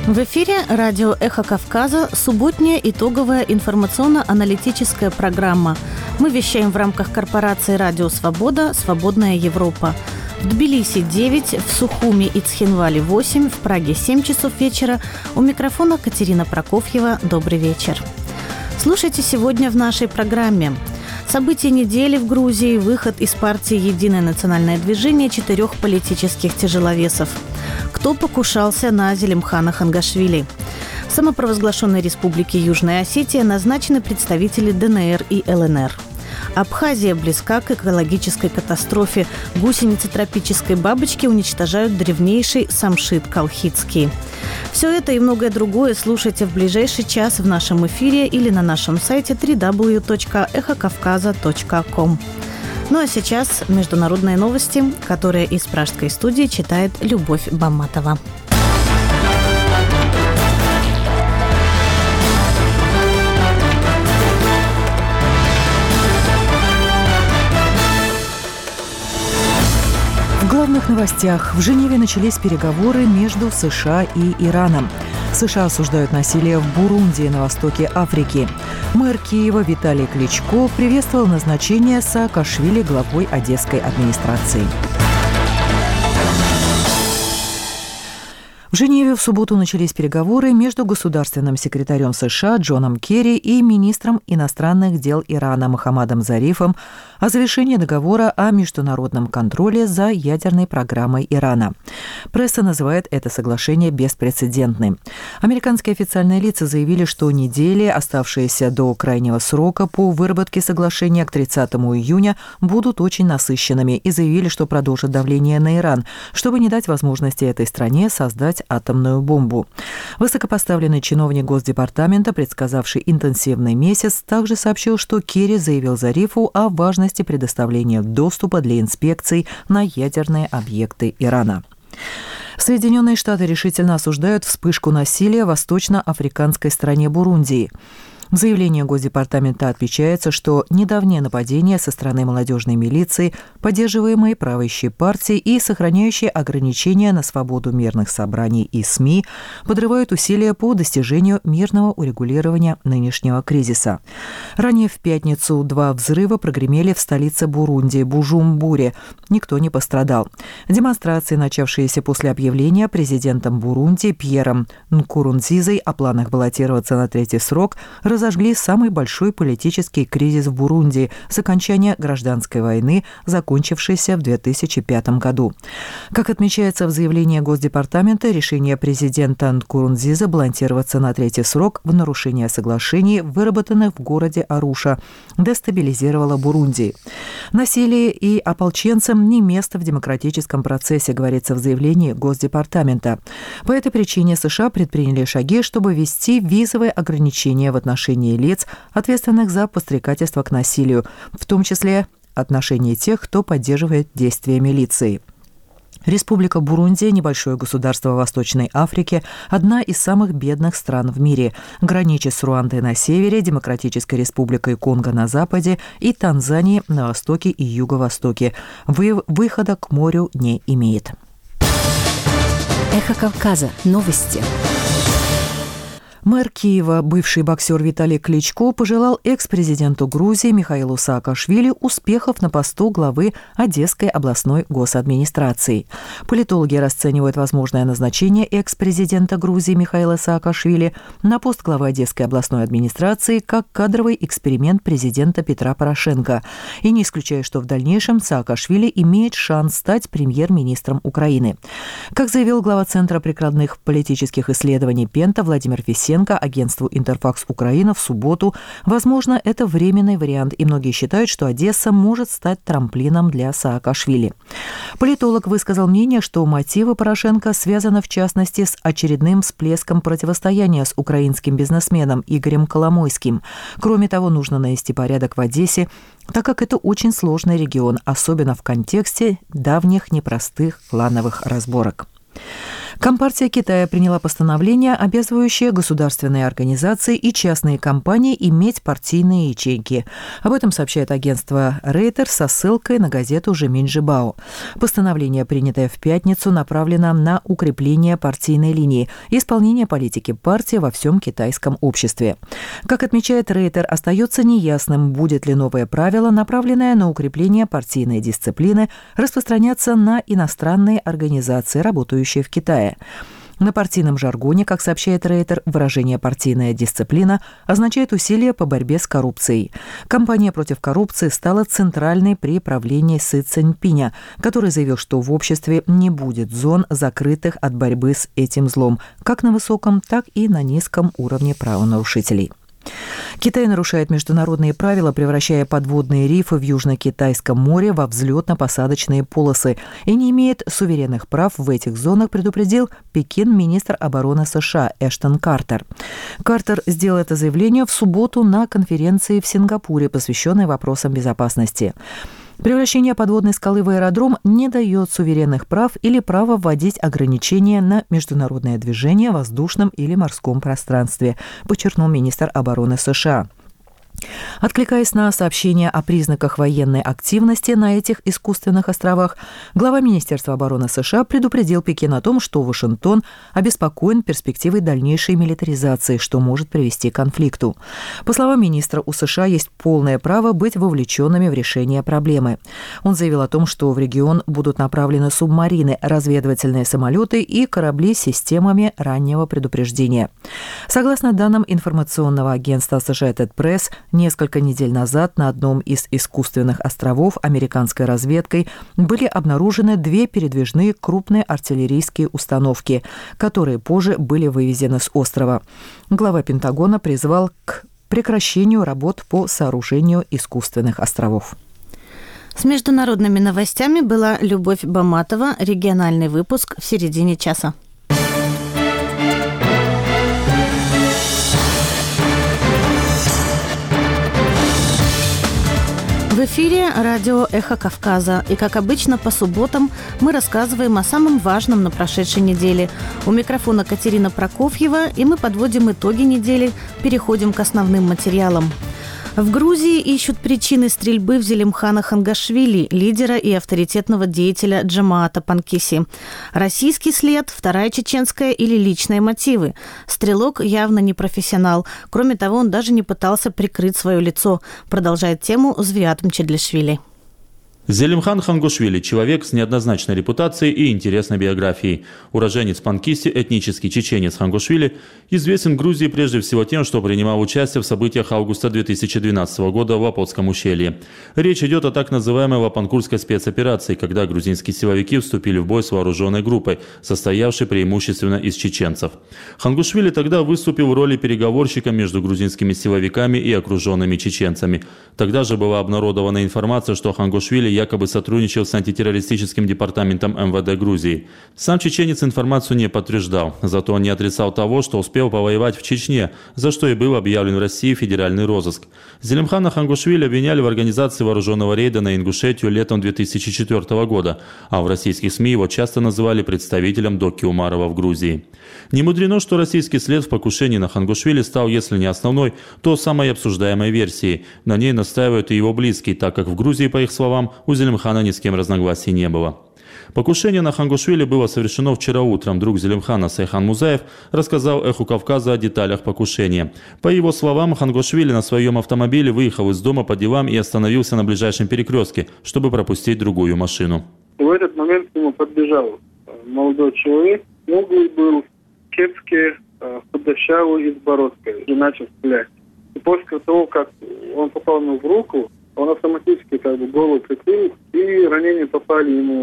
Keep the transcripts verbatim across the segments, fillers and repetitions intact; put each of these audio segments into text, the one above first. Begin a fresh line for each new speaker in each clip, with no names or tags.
В эфире радио «Эхо Кавказа» субботняя итоговая информационно-аналитическая программа. Мы вещаем в рамках корпорации «Радио Свобода. Свободная Европа». В Тбилиси девять, в Сухуми и Цхинвале восемь, в Праге семь часов вечера. У микрофона Катерина Прокофьева. Добрый вечер. Слушайте сегодня в нашей программе. События недели в Грузии, выход из партии «Единое национальное движение» четырех политических тяжеловесов. Кто покушался на Зелимхана Хангашвили? В самопровозглашенной республике Южная Осетия назначены представители ДНР и ЛНР. Абхазия близка к экологической катастрофе. Гусеницы тропической бабочки уничтожают древнейший самшит колхидский. Все это и многое другое слушайте в ближайший час в нашем эфире или на нашем сайте дабл ю дабл ю дабл ю точка эхо кавказа точка ком. Ну а сейчас международные новости, которые из пражской студии читает Любовь Баматова.
В главных новостях. В Женеве начались переговоры между США и Ираном. США осуждают насилие в Бурунди на востоке Африки. Мэр Киева Виталий Кличко приветствовал назначение Саакашвили главой Одесской администрации. В Женеве в субботу начались переговоры между государственным секретарем США Джоном Керри и министром иностранных дел Ирана Мохаммадом Зарифом о завершении договора о международном контроле за ядерной программой Ирана. Пресса называет это соглашение беспрецедентным. Американские официальные лица заявили, что недели, оставшиеся до крайнего срока по выработке соглашения к тридцатому июня, будут очень насыщенными и заявили, что продолжат давление на Иран, чтобы не дать возможности этой стране создать атомную бомбу. Высокопоставленный чиновник Госдепартамента, предсказавший интенсивный месяц, также сообщил, что Керри заявил Зарифу о важности предоставления доступа для инспекций на ядерные объекты Ирана. Соединенные Штаты решительно осуждают вспышку насилия в восточноафриканской стране Бурунди. В заявлении Госдепартамента отмечается, что недавнее нападение со стороны молодежной милиции, поддерживаемой правящей партией и сохраняющие ограничения на свободу мирных собраний и СМИ, подрывают усилия по достижению мирного урегулирования нынешнего кризиса. Ранее в пятницу два взрыва прогремели в столице Бурунди – Бужумбуре. Никто не пострадал. Демонстрации, начавшиеся после объявления президентом Бурунди Пьером Нкурунзизой о планах баллотироваться на третий срок, разожгли самый большой политический кризис в Бурунди с окончания гражданской войны, закончившейся в две тысячи пятом году. Как отмечается в заявлении Госдепартамента, решение президента Нкурунзизы баллотироваться на третий срок в нарушение соглашений, выработанных в городе Аруша, дестабилизировало Бурунди. Насилие и ополченцам не место в демократическом процессе, говорится в заявлении Госдепартамента. По этой причине США предприняли шаги, чтобы ввести визовые ограничения в отношении лиц, ответственных за подстрекательство к насилию, в том числе отношении тех, кто поддерживает действия милиции. Республика Бурунди, небольшое государство в Восточной Африке, одна из самых бедных стран в мире, граничит с Руандой на севере, Демократической Республикой Конго на западе и Танзанией на востоке и юго-востоке. Вы- выхода к морю не имеет.
Эхо Кавказа. Новости.
Мэр Киева, бывший боксер Виталий Кличко, пожелал экс-президенту Грузии Михаилу Саакашвили успехов на посту главы Одесской областной госадминистрации. Политологи расценивают возможное назначение экс-президента Грузии Михаила Саакашвили на пост главы Одесской областной администрации как кадровый эксперимент президента Петра Порошенко и не исключают, что в дальнейшем Саакашвили имеет шанс стать премьер-министром Украины. Как заявил глава Центра прикладных политических исследований Пента Владимир Фесенко агентству «Интерфакс Украина» в субботу, возможно, это временный вариант, и многие считают, что Одесса может стать трамплином для Саакашвили. Политолог высказал мнение, что мотивы Порошенко связаны в частности с очередным всплеском противостояния с украинским бизнесменом Игорем Коломойским. Кроме того, нужно навести порядок в Одессе, так как это очень сложный регион, особенно в контексте давних непростых клановых разборок. Компартия Китая приняла постановление, обязывающее государственные организации и частные компании иметь партийные ячейки. Об этом сообщает агентство Reuters со ссылкой на газету «Жеминь Жибао». Постановление, принятое в пятницу, направлено на укрепление партийной линии и исполнение политики партии во всем китайском обществе. Как отмечает Reuters, остается неясным, будет ли новое правило, направленное на укрепление партийной дисциплины, распространяться на иностранные организации, работающие в Китае. На партийном жаргоне, как сообщает Рейтер, выражение «партийная дисциплина» означает усилия по борьбе с коррупцией. Кампания против коррупции стала центральной при правлении Си Цзиньпиня, который заявил, что в обществе не будет зон, закрытых от борьбы с этим злом, как на высоком, так и на низком уровне правонарушителей. Китай нарушает международные правила, превращая подводные рифы в Южно-Китайском море во взлетно-посадочные полосы и не имеет суверенных прав в этих зонах, предупредил Пекин министр обороны США Эштон Картер. Картер сделал это заявление в субботу на конференции в Сингапуре, посвященной вопросам безопасности. Превращение подводной скалы в аэродром не дает суверенных прав или права вводить ограничения на международное движение в воздушном или морском пространстве, подчеркнул министр обороны США. Откликаясь на сообщения о признаках военной активности на этих искусственных островах, глава Министерства обороны США предупредил Пекин о том, что Вашингтон обеспокоен перспективой дальнейшей милитаризации, что может привести к конфликту. По словам министра, у США есть полное право быть вовлеченными в решение проблемы. Он заявил о том, что в регион будут направлены субмарины, разведывательные самолеты и корабли с системами раннего предупреждения. Согласно данным информационного агентства Associated Press, несколько недель назад на одном из искусственных островов американской разведкой были обнаружены две передвижные крупные артиллерийские установки, которые позже были вывезены с острова. Глава Пентагона призвал к прекращению работ по сооружению искусственных островов.
С международными новостями была Любовь Баматова. Региональный выпуск в середине часа. В эфире радио «Эхо Кавказа». И, как обычно, по субботам мы рассказываем о самом важном на прошедшей неделе. У микрофона Катерина Прокофьева, и мы подводим итоги недели, переходим к основным материалам. В Грузии ищут причины стрельбы в Зелимхана Хангашвили, лидера и авторитетного деятеля Джамаата Панкиси. Российский след, вторая чеченская или личные мотивы. Стрелок явно не профессионал. Кроме того, он даже не пытался прикрыть свое лицо. Продолжает тему Звиат Мчедлишвили.
Зелимхан Хангушвили – человек с неоднозначной репутацией и интересной биографией. Уроженец Панкиси, этнический чеченец Хангушвили, известен в Грузии прежде всего тем, что принимал участие в событиях августа две тысячи двенадцатого года в Апотском ущелье. Речь идет о так называемой Лапанкурской спецоперации, когда грузинские силовики вступили в бой с вооруженной группой, состоявшей преимущественно из чеченцев. Хангушвили тогда выступил в роли переговорщика между грузинскими силовиками и окруженными чеченцами. Тогда же была обнародована информация, что Хангушвили якобы сотрудничал с антитеррористическим департаментом эм вэ дэ Грузии. Сам чеченец информацию не подтверждал, зато он не отрицал того, что успел повоевать в Чечне, за что и был объявлен в России федеральный розыск. Зелимхана Хангушвили обвиняли в организации вооруженного рейда на Ингушетию летом две тысячи четвёртого года, а в российских СМИ его часто называли представителем Доки Умарова в Грузии. Не мудрено, что российский след в покушении на Хангушвили стал, если не основной, то самой обсуждаемой версией. На ней настаивают и его близкие, так как в Грузии, по их словам, у Зелимхана ни с кем разногласий не было. Покушение на Хангушвили было совершено вчера утром. Друг Зелимхана Сайхан Музаев рассказал «Эху Кавказа» о деталях покушения. По его словам, Хангушвили на своем автомобиле выехал из дома по делам и остановился на ближайшем перекрестке, чтобы пропустить другую машину.
В этот момент к нему подбежал молодой человек, смуглый был, кепский, худощавый и с бородкой, и начал стрелять. И после того, как он попал ему в руку, он автоматически как бы голову прикрыл, и ранения попали ему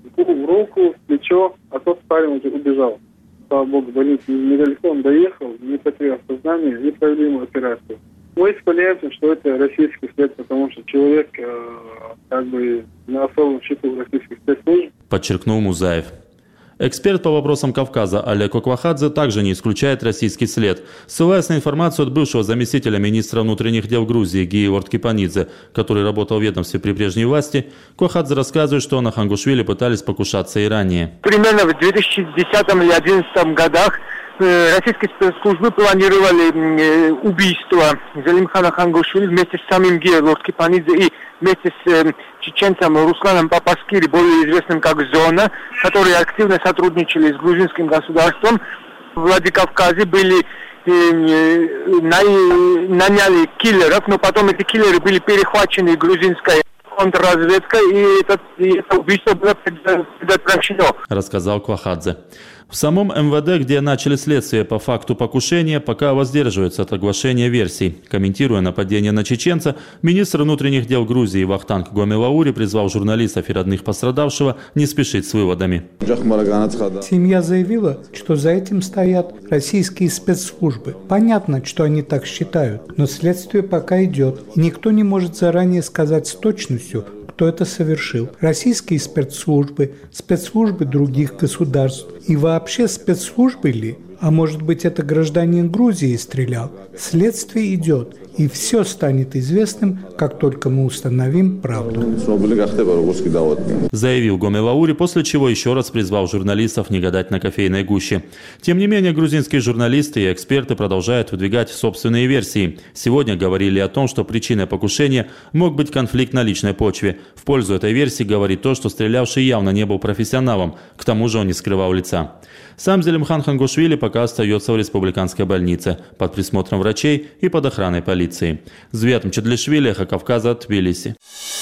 в руку, в плечо, а тот парень уже убежал. Слава богу, больница недалеко, он доехал, не потерял сознание и провели ему операцию. Мы исполняемся, что это российский след, потому что человек э, как бы на особом счету российских спецслужб.
Подчеркнул Музаев. Эксперт по вопросам Кавказа Олег Оквахадзе также не исключает российский след. Ссылаясь на информацию от бывшего заместителя министра внутренних дел Грузии Георг Кипанидзе, который работал в ведомстве при прежней власти, Оквахадзе рассказывает, что на Хангушвили пытались покушаться и ранее.
Примерно в две тысячи десятом или две тысячи одиннадцатом годах российские спецслужбы планировали убийство Зелимхана Хангушвили вместе с самим Георгом Кипанидзе и вместе с чеченцем Русланом Папаскири, более известным как Зона, которые активно сотрудничали с грузинским государством в Владикавказе, были э, наняли киллеров, но потом эти киллеры были перехвачены грузинской контрразведкой, и это, и это убийство было предотвращено,
рассказал Квахадзе. В самом эм вэ дэ, где начали следствие по факту покушения, пока воздерживаются от оглашения версий. Комментируя нападение на чеченца, министр внутренних дел Грузии Вахтанг Гомелаури призвал журналистов и родных пострадавшего не спешить с выводами.
Семья заявила, что за этим стоят российские спецслужбы. Понятно, что они так считают, но следствие пока идет, и никто не может заранее сказать с точностью, кто это совершил. Российские спецслужбы, спецслужбы других государств и вообще спецслужбы ли? А может быть, это гражданин Грузии стрелял? Следствие идет, и все станет известным, как только мы установим правду.
Заявил Гомелаури, после чего еще раз призвал журналистов не гадать на кофейной гуще. Тем не менее, грузинские журналисты и эксперты продолжают выдвигать собственные версии. Сегодня говорили о том, что причиной покушения мог быть конфликт на личной почве. В пользу этой версии говорит то, что стрелявший явно не был профессионалом, к тому же он не скрывал лица. Сам Зелимхан Хангушвили пока остается в республиканской больнице под присмотром врачей и под охраной полиции. Звят Мчедлишвили, Эхо Кавказа, Тбилиси.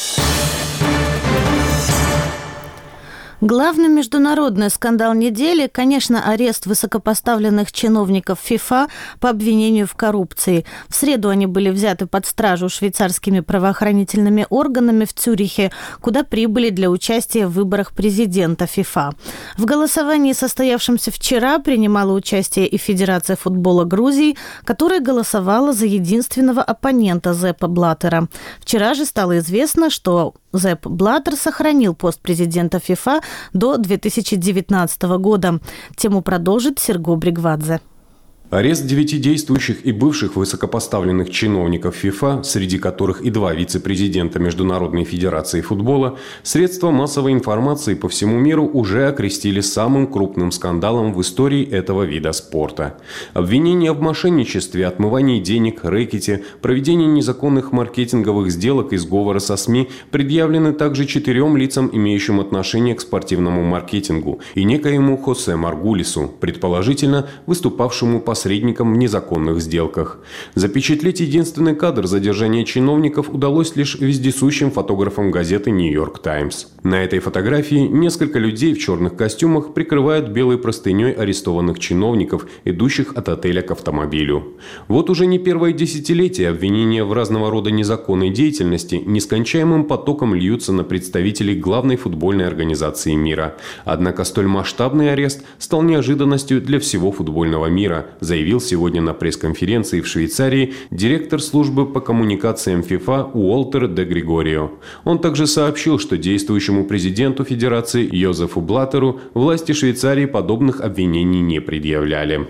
Главный международный скандал недели, конечно, арест высокопоставленных чиновников ФИФА по обвинению в коррупции. В среду они были взяты под стражу швейцарскими правоохранительными органами в Цюрихе, куда прибыли для участия в выборах президента ФИФА. В голосовании, состоявшемся вчера, принимала участие и Федерация футбола Грузии, которая голосовала за единственного оппонента Зеппа Блаттера. Вчера же стало известно, что Зепп Блаттер сохранил пост президента ФИФА до две тысячи девятнадцатого года. Тему продолжит Серго Бригвадзе.
Арест девяти действующих и бывших высокопоставленных чиновников ФИФА, среди которых и два вице-президента Международной федерации футбола, средства массовой информации по всему миру уже окрестили самым крупным скандалом в истории этого вида спорта. Обвинения в мошенничестве, отмывании денег, рэкете, проведении незаконных маркетинговых сделок и сговора со СМИ предъявлены также четырем лицам, имеющим отношение к спортивному маркетингу, и некоему Хосе Маргулису, предположительно выступавшему по посредником в незаконных сделках. Запечатлеть единственный кадр задержания чиновников удалось лишь вездесущим фотографам газеты «Нью-Йорк Таймс». На этой фотографии несколько людей в черных костюмах прикрывают белой простыней арестованных чиновников, идущих от отеля к автомобилю. Вот уже не первое десятилетие обвинения в разного рода незаконной деятельности нескончаемым потоком льются на представителей главной футбольной организации мира. Однако столь масштабный арест стал неожиданностью для всего футбольного мира, заявил сегодня на пресс-конференции в Швейцарии директор службы по коммуникациям ФИФА Уолтер де Григорио. Он также сообщил, что действующему президенту Федерации Йозефу Блаттеру власти Швейцарии подобных обвинений не предъявляли.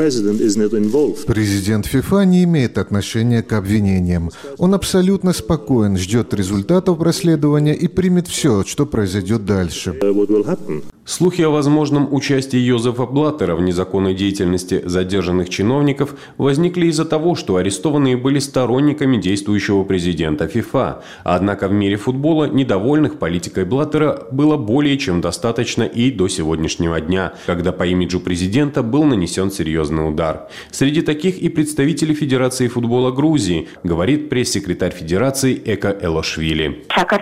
Президент ФИФА не имеет отношения к обвинениям. Он абсолютно спокоен, ждет результатов расследования и примет все, что произойдет дальше.
Слухи о возможном участии Йозефа Блаттера в незаконной деятельности задержанных чиновников возникли из-за того, что арестованные были сторонниками действующего президента ФИФА. Однако в мире футбола недовольных политикой Блаттера было более чем достаточно и до сегодняшнего дня, когда по имиджу президента был нанесен серьезный удар. Среди таких и представители Федерации футбола Грузии, говорит пресс-секретарь Федерации Эка Элошвили.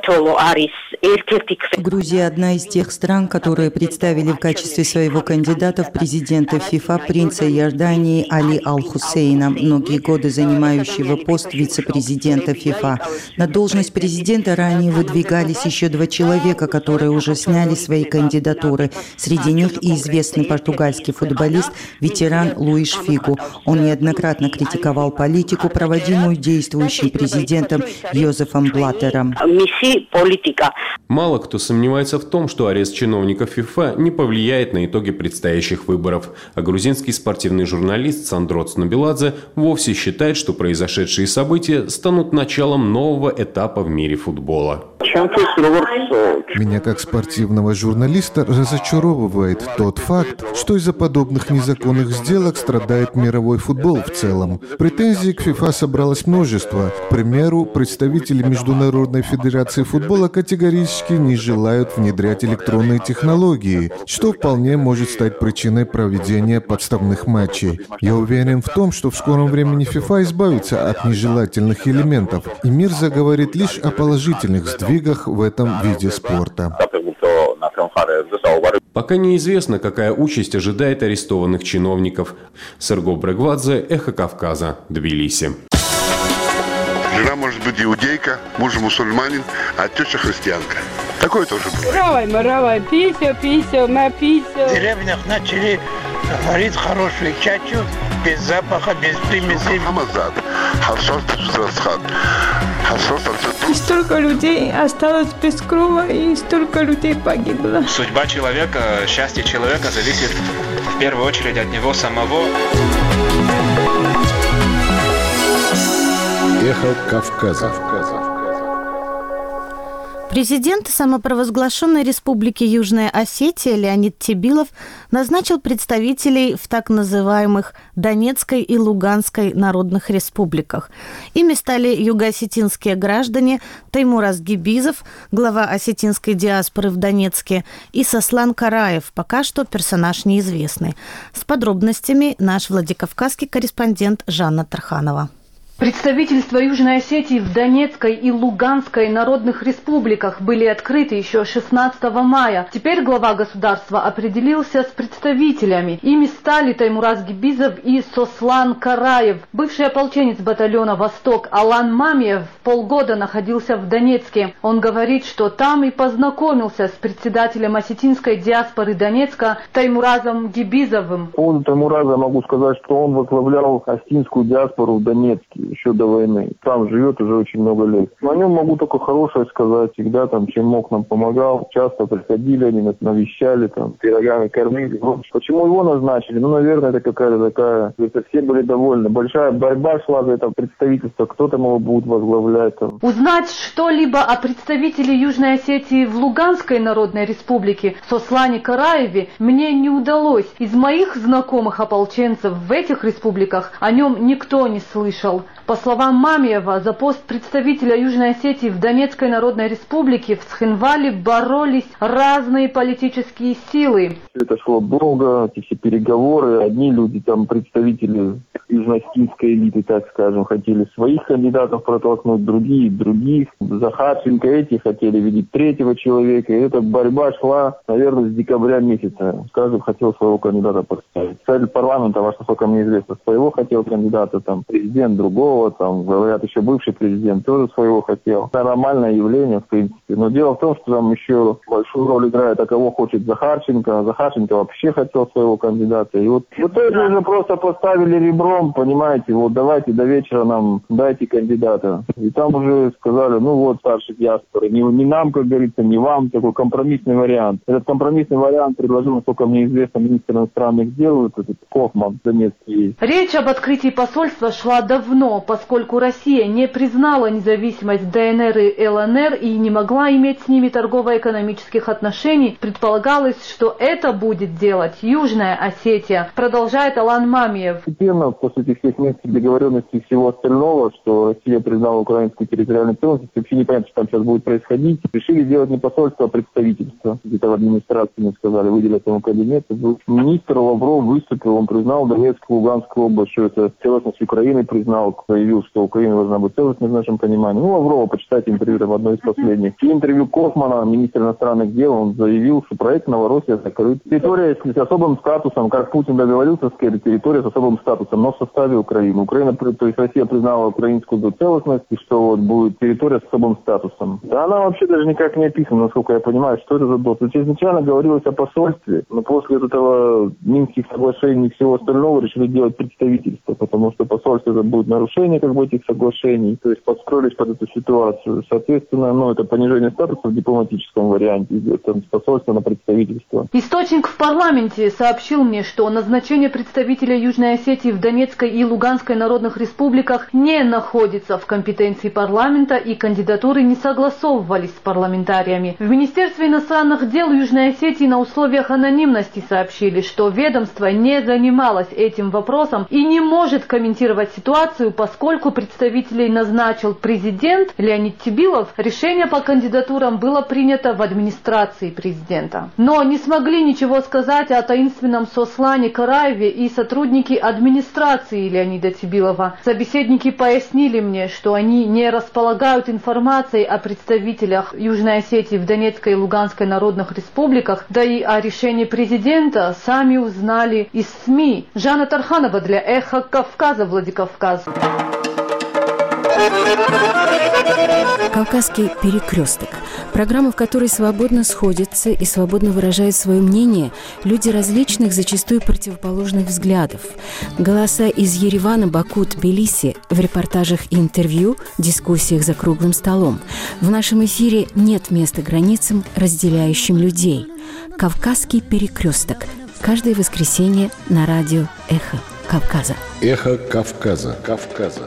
Грузия – одна из тех стран, которые представили в качестве своего кандидата в президенты ФИФА принца Иордании Али Аль-Хусейна, многие годы занимающего пост вице-президента ФИФА. На должность президента ранее выдвигались еще два человека, которые уже сняли свои кандидатуры. Среди них и известный португальский футболист, ветеран Луиш Фигу. Он неоднократно критиковал политику, проводимую действующим президентом Йозефом Блаттером.
Мало кто сомневается в том, что арест чиновников ФИФА не повлияет на итоги предстоящих выборов. А грузинский спортивный журналист Сандроц Набеладзе вовсе считает, что произошедшие события станут началом нового этапа в мире футбола.
Меня как спортивного журналиста разочаровывает тот факт, что из-за подобных незаконных сделок страдает мировой футбол в целом. Претензий к ФИФА собралось множество. К примеру, представители Международной федерации футбола категорически не желают внедрять электронные технологии, что вполне может стать причиной проведения подставных матчей. Я уверен в том, что в скором времени ФИФА избавится от нежелательных элементов, и мир заговорит лишь о положительных сдвигах в этом виде спорта.
Пока неизвестно, какая участь ожидает арестованных чиновников. Серго Брегвадзе, Эхо Кавказа, Тбилиси.
Жена может быть иудейка, муж мусульманин, а теща христианка. Такое тоже бывает.
Равай, маравай, пися, пися, на пися.
В деревнях начали варить хорошую чачу, без запаха, без примесей.
И столько людей осталось без крова, и столько людей погибло.
Судьба человека, счастье человека зависит в первую очередь от него самого.
Эхо Кавказа.
Президент самопровозглашенной республики Южная Осетия Леонид Тебилов назначил представителей в так называемых Донецкой и Луганской народных республиках. Ими стали югоосетинские граждане Таймураз Гибизов, глава осетинской диаспоры в Донецке, и Сослан Караев, пока что персонаж неизвестный. С подробностями наш владикавказский корреспондент Жанна Тарханова.
Представительства Южной Осетии в Донецкой и Луганской народных республиках были открыты еще шестнадцатого мая. Теперь глава государства определился с представителями. Ими стали Таймураз Гибизов и Сослан Караев. Бывший ополченец батальона «Восток» Алан Мамиев полгода находился в Донецке. Он говорит, что там и познакомился с председателем осетинской диаспоры Донецка Таймуразом Гибизовым.
По поводу Таймураза могу сказать, что он возглавлял осетинскую диаспору в Донецке еще до войны. Там живет уже очень много лет. О нем могу только хорошее сказать. Всегда там, чем мог, нам помогал. Часто приходили, они нас навещали, там, пирогами кормили. Почему его назначили? Ну, наверное, это какая-то такая... Это все были довольны. Большая борьба шла за это представительство. Кто там его будет возглавлять? Там.
Узнать что-либо о представителе Южной Осетии в Луганской Народной Республике Сослане Караеве мне не удалось. Из моих знакомых ополченцев в этих республиках о нем никто не слышал. По словам Мамиева, за пост представителя Южной Осетии в Донецкой Народной Республике в Цхинвале боролись разные политические силы.
Это шло долго, эти все переговоры. Одни люди, там представители южно-осетинской элиты, так скажем, хотели своих кандидатов протолкнуть, другие других. Захарченко эти хотели видеть третьего человека. И эта борьба шла, наверное, с декабря месяца. Каждый хотел своего кандидата поставить. Цель парламента, во что сколько мне известно, своего хотел кандидата, там президент другого, там, говорят, еще бывший президент тоже своего хотел. Это нормальное явление, в принципе. Но дело в том, что там еще большую роль играет, а кого хочет Захарченко. Захарченко вообще хотел своего кандидата. И вот в итоге уже просто поставили ребром, понимаете, вот давайте до вечера нам дайте кандидата. И там уже сказали, ну вот, старший диаспоры, не, не нам, как говорится, не вам, такой компромиссный вариант. Этот компромиссный вариант предложил, насколько мне известно, министр иностранных дел, этот Кофман, Донецкий.
Речь об открытии посольства шла давно, поскольку Россия не признала независимость ДНР и ЛНР и не могла иметь с ними торгово-экономических отношений, предполагалось, что это будет делать Южная Осетия, продолжает Алан Мамиев.
Постепенно, после этих всех минских договоренностей и всего остального, что Россия признала украинскую территориальную целостность, вообще непонятно, что там сейчас будет происходить, решили сделать не посольство, а представительство. Где-то в администрации мне сказали, выделят ему кабинет. Министр Лавров выступил, он признал Донецкую, Луганскую область, что это целостность Украины признал, заявил, что Украина должна быть целостной в нашем понимании. Ну, Лаврова, почитайте интервью, там одно из последних. В интервью Кофмана, министра иностранных дел, он заявил, что проект Новороссия закрыт. Территория с особым статусом, как Путин договорился, территория с особым статусом, но в составе Украины. Украина, то есть Россия признала украинскую целостность, и что вот будет территория с особым статусом. Да она вообще даже никак не описана, насколько я понимаю, что это за доступ. Изначально говорилось о посольстве, но после этого Минских соглашений и всего остального решили делать представительство, потому что посольство это будет нарушение нарушение как бы этих соглашений, то есть подстроились под эту ситуацию. Соответственно, ну, это понижение статуса в дипломатическом варианте, это посольство на представительство.
Источник в парламенте сообщил мне, что назначение представителя Южной Осетии в Донецкой и Луганской народных республиках не находится в компетенции парламента, и кандидатуры не согласовывались с парламентариями. В Министерстве иностранных дел Южной Осетии на условиях анонимности сообщили, что ведомство не занималось этим вопросом и не может комментировать ситуацию, поскольку представителей назначил президент Леонид Тибилов. Решение по кандидатурам было принято в администрации президента. Но не смогли ничего сказать о таинственном Сослане Караеве и сотрудники администрации Леонида Тибилова. Собеседники пояснили мне, что они не располагают информацией о представителях Южной Осетии в Донецкой и Луганской народных республиках, да и о решении президента сами узнали из СМИ. Жанна Тарханова для «Эхо Кавказа», Владикавказ.
«Кавказский перекресток» – программа, в которой свободно сходятся и свободно выражают свое мнение люди различных, зачастую противоположных взглядов. Голоса из Еревана, Баку, Тбилиси в репортажах и интервью, дискуссиях за круглым столом. В нашем эфире нет места границам, разделяющим людей. «Кавказский перекресток» – каждое воскресенье на радио «Эхо Кавказа».
«Эхо Кавказа». Кавказа.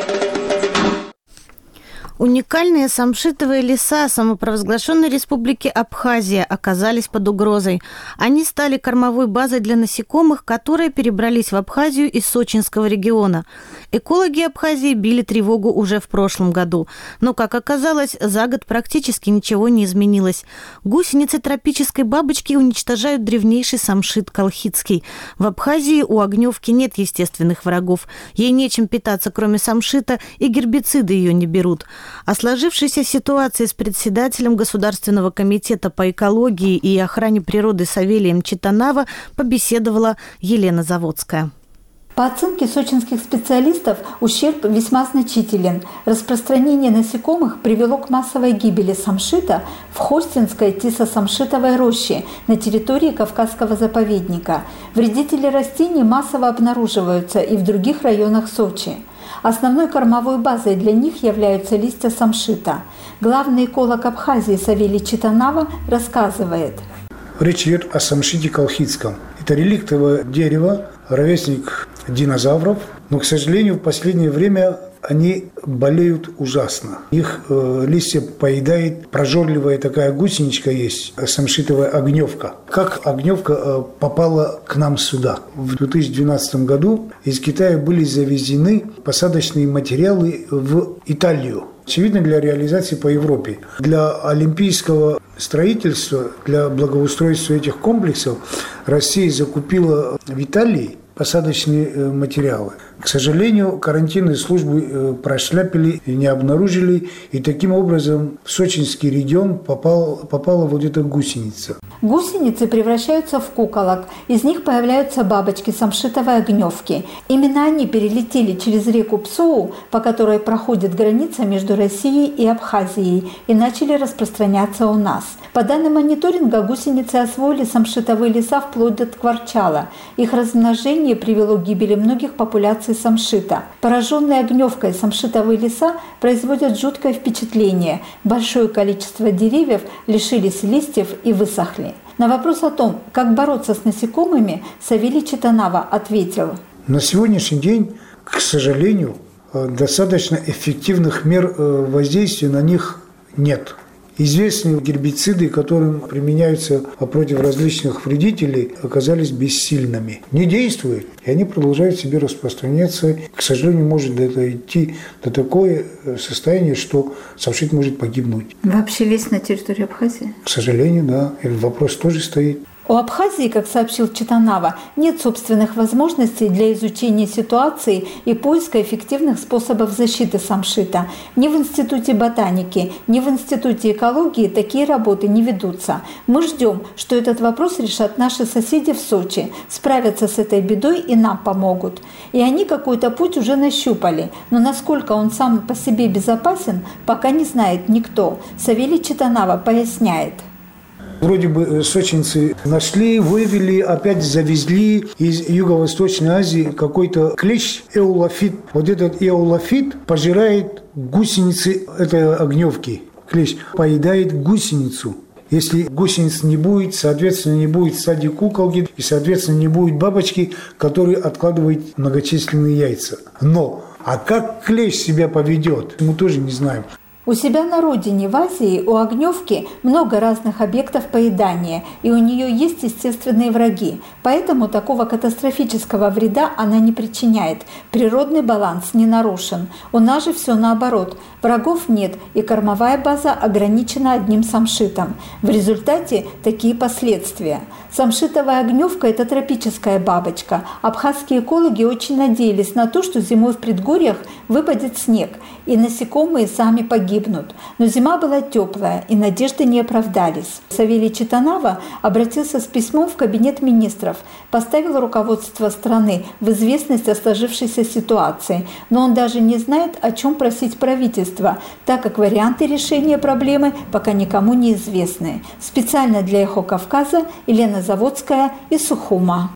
Уникальные самшитовые леса самопровозглашенной республики Абхазия оказались под угрозой. Они стали кормовой базой для насекомых, которые перебрались в Абхазию из Сочинского региона. Экологи Абхазии били тревогу уже в прошлом году. Но, как оказалось, за год практически ничего не изменилось. Гусеницы тропической бабочки уничтожают древнейший самшит колхидский. В Абхазии у огневки нет естественных врагов. Ей нечем питаться, кроме самшита, и гербициды ее не берут. О сложившейся ситуации с председателем Государственного комитета по экологии и охране природы Савелием Читанава побеседовала Елена Заводская.
По оценке сочинских специалистов, ущерб весьма значителен. Распространение насекомых привело к массовой гибели самшита в Хостинской тисо-самшитовой роще на территории Кавказского заповедника. Вредители растений массово обнаруживаются и в других районах Сочи. Основной кормовой базой для них являются листья самшита. Главный эколог Абхазии Савелий Читанава рассказывает.
Речь идет о самшите колхидском. Это реликтовое дерево, ровесник динозавров, но, к сожалению, в последнее время они болеют ужасно. Их э, листья поедает прожорливая такая гусеничка есть, самшитовая огневка. Как огневка э, попала к нам сюда? В две тысячи двенадцатом году из Китая были завезены посадочные материалы в Италию. Очевидно, для реализации по Европе. Для олимпийского строительства, для благоустройства этих комплексов Россия закупила в Италии посадочные материалы. К сожалению, карантинные службы прошляпили, не обнаружили, и таким образом в сочинский регион попал, попала вот эта гусеница.
Гусеницы превращаются в куколок, из них появляются бабочки самшитовой огневки. Именно они перелетели через реку Псоу, по которой проходит граница между Россией и Абхазией, и начали распространяться у нас. По данным мониторинга, гусеницы освоили самшитовые леса вплоть до Ткварчала. Их размножение привело к гибели многих популяций самшита. Пораженные огневкой самшитовые леса производят жуткое впечатление. Большое количество деревьев лишились листьев и высохли. На вопрос о том, как бороться с насекомыми, Савелий Читанава ответил.
На сегодняшний день, к сожалению, достаточно эффективных мер воздействия на них нет. Известные гербициды, которые применяются против различных вредителей, оказались бессильными. Не действуют, и они продолжают себе распространяться. К сожалению, может дойти до такое состояние, что самшит может погибнуть.
Вообще лезть на территорию Абхазии?
К сожалению, да. И вопрос тоже стоит.
У Абхазии, как сообщил Читанава, нет собственных возможностей для изучения ситуации и поиска эффективных способов защиты самшита. Ни в Институте ботаники, ни в Институте экологии такие работы не ведутся. Мы ждем, что этот вопрос решат наши соседи в Сочи, справятся с этой бедой и нам помогут. И они какой-то путь уже нащупали, но насколько он сам по себе безопасен, пока не знает никто. Савелий Читанава поясняет.
Вроде бы сочинцы нашли, вывели, опять завезли из Юго-Восточной Азии какой-то клещ эулофит. Вот этот эулофит пожирает гусеницы этой огневки. Клещ поедает гусеницу. Если гусениц не будет, соответственно, не будет стадии куколки, и, соответственно, не будет бабочки, которые откладывают многочисленные яйца. Но, а как клещ себя поведет, мы тоже не знаем.
У себя на родине, в Азии, у огневки много разных объектов поедания, и у нее есть естественные враги. Поэтому такого катастрофического вреда она не причиняет. Природный баланс не нарушен. У нас же все наоборот. Врагов нет, и кормовая база ограничена одним самшитом. В результате такие последствия. Самшитовая огневка – это тропическая бабочка. Абхазские экологи очень надеялись на то, что зимой в предгорьях выпадет снег, и насекомые сами погибнут. Но зима была теплая, и надежды не оправдались. Савелий Читанава обратился с письмом в кабинет министров, поставил руководство страны в известность о сложившейся ситуации, но он даже не знает, о чем просить правительство, так как варианты решения проблемы пока никому не известны. Специально для «Эхо Кавказа» Елена Заводская из Сухума.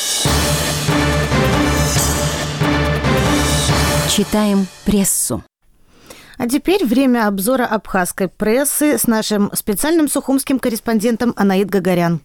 Читаем прессу.
А теперь время обзора абхазской прессы с нашим специальным сухумским корреспондентом Анаит Гагарян.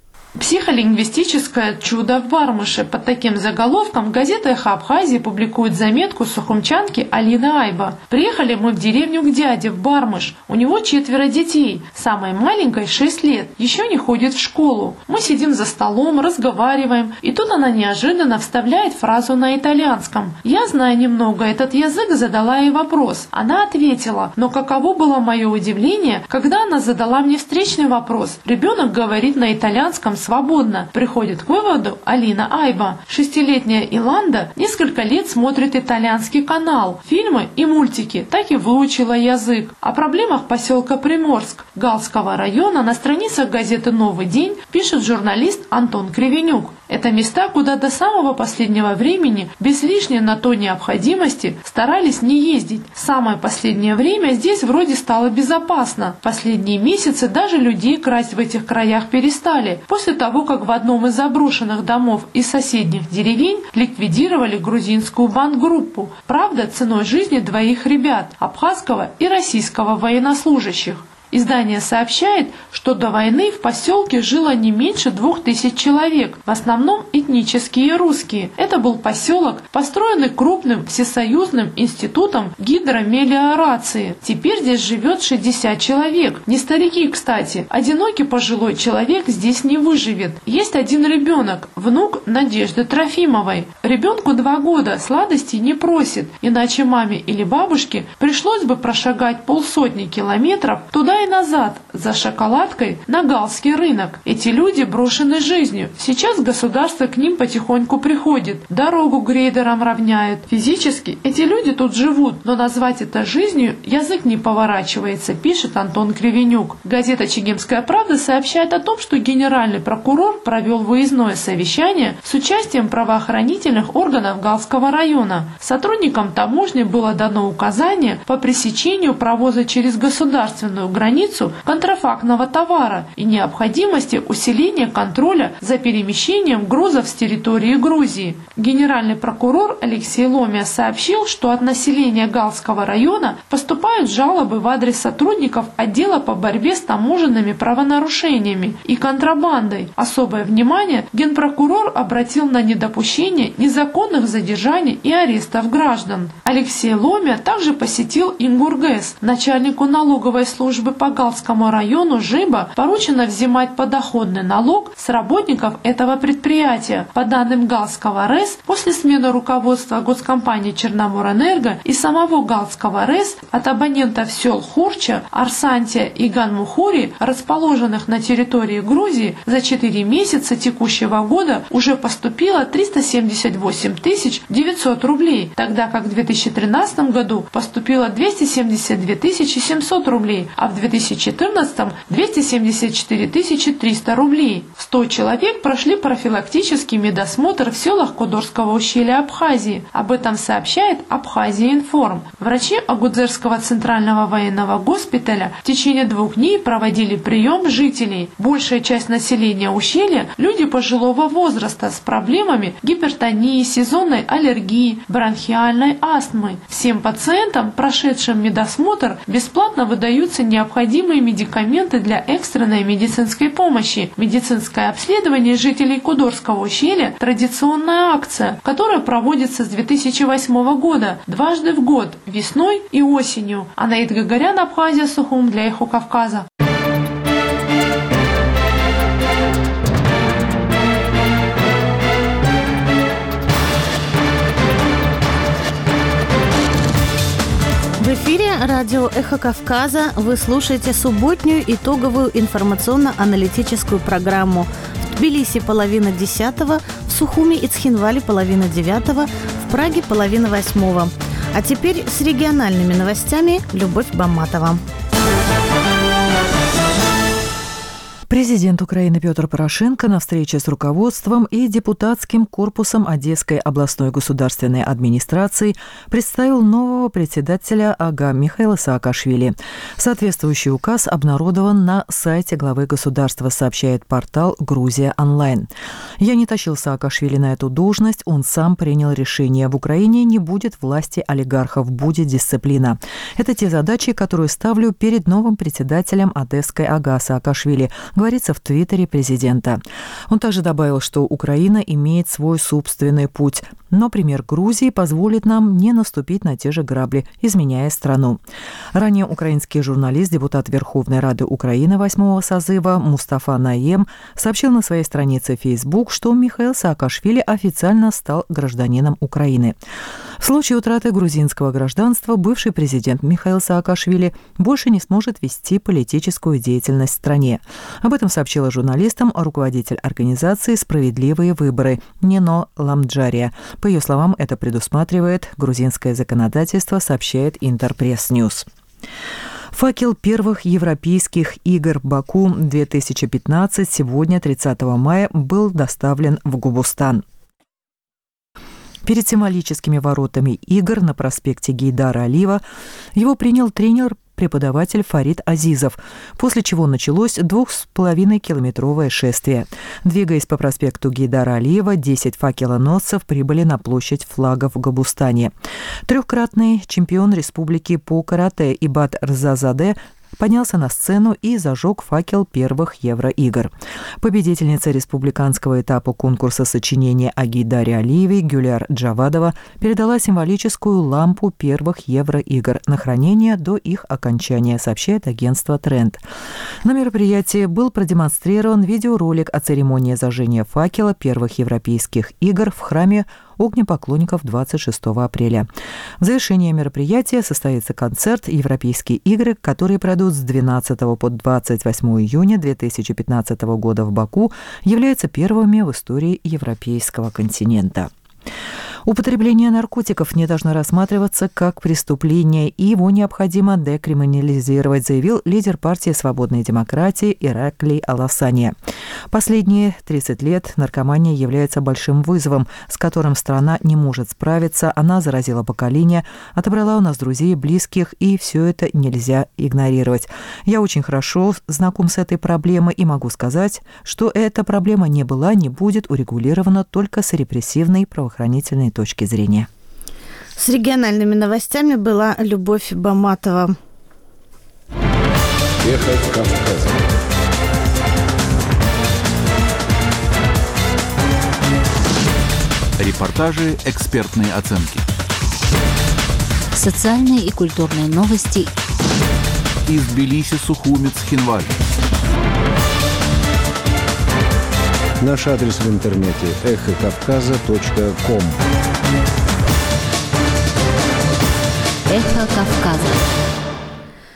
Психолингвистическое чудо в Бармыше. Под таким заголовком газета «Эхо Абхазии» публикует заметку сухумчанки Алины Айба. «Приехали мы в деревню к дяде в Бармыш. У него четверо детей. Самой маленькой шесть лет. Еще не ходит в школу. Мы сидим за столом, разговариваем. И тут она неожиданно вставляет фразу на итальянском. Я, зная немного этот язык, задала ей вопрос. Она ответила. Но каково было мое удивление, когда она задала мне встречный вопрос. Ребенок говорит на итальянском свободно. Приходит к выводу Алина Айба. Шестилетняя Иланда несколько лет смотрит итальянский канал, фильмы и мультики, так и выучила язык. О проблемах поселка Приморск Галского района на страницах газеты «Новый день» пишет журналист Антон Кривенюк. Это места, куда до самого последнего времени, без лишней на то необходимости, старались не ездить. В самое последнее время здесь вроде стало безопасно. Последние месяцы даже людей красть в этих краях перестали, после того, как в одном из заброшенных домов из соседних деревень ликвидировали грузинскую бандгруппу. Правда, ценой жизни двоих ребят, абхазского и российского военнослужащих. Издание сообщает, что до войны в поселке жило не меньше двух тысяч человек, в основном этнические русские. Это был поселок, построенный крупным всесоюзным институтом гидромелиорации. Теперь здесь живет шестьдесят человек. Не старики, кстати. Одинокий пожилой человек здесь не выживет. Есть один ребенок, внук Надежды Трофимовой. Ребенку два года, сладостей не просит, иначе маме или бабушке пришлось бы прошагать полсотни километров туда и назад за шоколадкой на Галский рынок. Эти люди брошены жизнью. Сейчас государство к ним потихоньку приходит, дорогу грейдерам равняют. Физически эти люди тут живут, но назвать это жизнью язык не поворачивается, пишет Антон Кривенюк. Газета «Чегемская правда» сообщает о том, что генеральный прокурор провел выездное совещание с участием правоохранительных органов Галского района. Сотрудникам таможни было дано указание по пресечению провоза через государственную границу границу контрафактного товара и необходимости усиления контроля за перемещением грузов с территории Грузии. Генеральный прокурор Алексей Ломия сообщил, что от населения Галского района поступают жалобы в адрес сотрудников отдела по борьбе с таможенными правонарушениями и контрабандой. Особое внимание генпрокурор обратил на недопущение незаконных задержаний и арестов граждан. Алексей Ломия также посетил Ингургэс. Начальнику налоговой службы по Галскому району Жиба поручено взимать подоходный налог с работников этого предприятия. По данным Галского РЭС, после смены руководства госкомпании Черноморэнерго и самого Галского РЭС от абонентов сел Хурча, Арсантия и Ганмухури, расположенных на территории Грузии, за четыре месяца текущего года уже поступило триста семьдесят восемь тысяч девятьсот рублей, тогда как в две тысячи тринадцатом году поступило двести семьдесят две тысячи семьсот рублей, а в две две тысячи четырнадцатом двести семьдесят четыре тысячи триста рублей. сто человек прошли профилактический медосмотр в селах Кодорского ущелья Абхазии. Об этом сообщает Абхазия-Информ. Врачи Агудзерского центрального военного госпиталя в течение двух дней проводили прием жителей. Большая часть населения ущелья – люди пожилого возраста с проблемами гипертонии, сезонной аллергии, бронхиальной астмы. Всем пациентам, прошедшим медосмотр, бесплатно выдаются необходимые медикаменты для экстренной медицинской помощи. Медицинское обследование жителей Кодорского ущелья – традиционная акция, которая проводится с две тысячи восьмого года дважды в год – весной и осенью. Анаит Гагарян, Абхазия, Сухум для Эхо Кавказа.
В эфире радио «Эхо Кавказа» вы слушаете субботнюю итоговую информационно-аналитическую программу. В Тбилиси половина десятого, в Сухуми и Цхинвале половина девятого, в Праге половина восьмого. А теперь с региональными новостями Любовь Баматова.
Президент Украины Петр Порошенко на встрече с руководством и депутатским корпусом Одесской областной государственной администрации представил нового председателя АГА Михаила Саакашвили. Соответствующий указ обнародован на сайте главы государства, сообщает портал «Грузия онлайн». «Я не тащил Саакашвили на эту должность, он сам принял решение. В Украине не будет власти олигархов, будет дисциплина. Это те задачи, которые ставлю перед новым председателем Одесской АГА Саакашвили», говорится в твиттере президента. Он также добавил, что Украина имеет свой собственный путь, но пример Грузии позволит нам не наступить на те же грабли, изменяя страну. Ранее украинский журналист, депутат Верховной Рады Украины восьмого созыва Мустафа Наем сообщил на своей странице в Facebook, что Михаил Саакашвили официально стал гражданином Украины. В случае утраты грузинского гражданства бывший президент Михаил Саакашвили больше не сможет вести политическую деятельность в стране. Об этом сообщила журналистам руководитель организации «Справедливые выборы» Нино Ламджария. По ее словам, это предусматривает грузинское законодательство, сообщает Интерпресс-Ньюс. Факел первых европейских игр Баку две тысячи пятнадцать сегодня, тридцатого мая, был доставлен в Гобустан. Перед символическими воротами игр на проспекте Гейдара Алиева его принял тренер-преподаватель Фарид Азизов, после чего началось двух с половиной километровое шествие. Двигаясь по проспекту Гейдара Алиева, десять факелоносцев прибыли на площадь флага в Гобустане. Трехкратный чемпион республики по карате Ибад Рзазаде поднялся на сцену и зажег факел первых Евроигр. Победительница республиканского этапа конкурса сочинения о Гейдаре Алиеве Гюляр Джавадова передала символическую лампу первых Евроигр на хранение до их окончания, сообщает агентство «Тренд». На мероприятии был продемонстрирован видеоролик о церемонии зажжения факела первых европейских игр в храме огнепоклонников двадцать шестого апреля. В завершении мероприятия состоится концерт «Европейские игры», которые пройдут с двенадцатого по двадцать восьмое июня две тысячи пятнадцатого года в Баку, являются первыми в истории европейского континента. Употребление наркотиков не должно рассматриваться как преступление, и его необходимо декриминализировать, заявил лидер партии «Свободной демократии» Ираклий Аласания. Последние тридцать лет наркомания является большим вызовом, с которым страна не может справиться. Она заразила поколение, отобрала у нас друзей, близких, и все это нельзя игнорировать. Я очень хорошо знаком с этой проблемой и могу сказать, что эта проблема не была, не будет урегулирована только с репрессивной правоохранительной точки зрения.
С региональными новостями была Любовь Баматова.
Эхо Кавказа.
Репортажи, экспертные оценки.
Социальные и культурные новости.
Из Тбилиси, Сухуми, Цхинвале.
Наш адрес в интернете эхо кавказа точка ком.
Эхо Кавказа.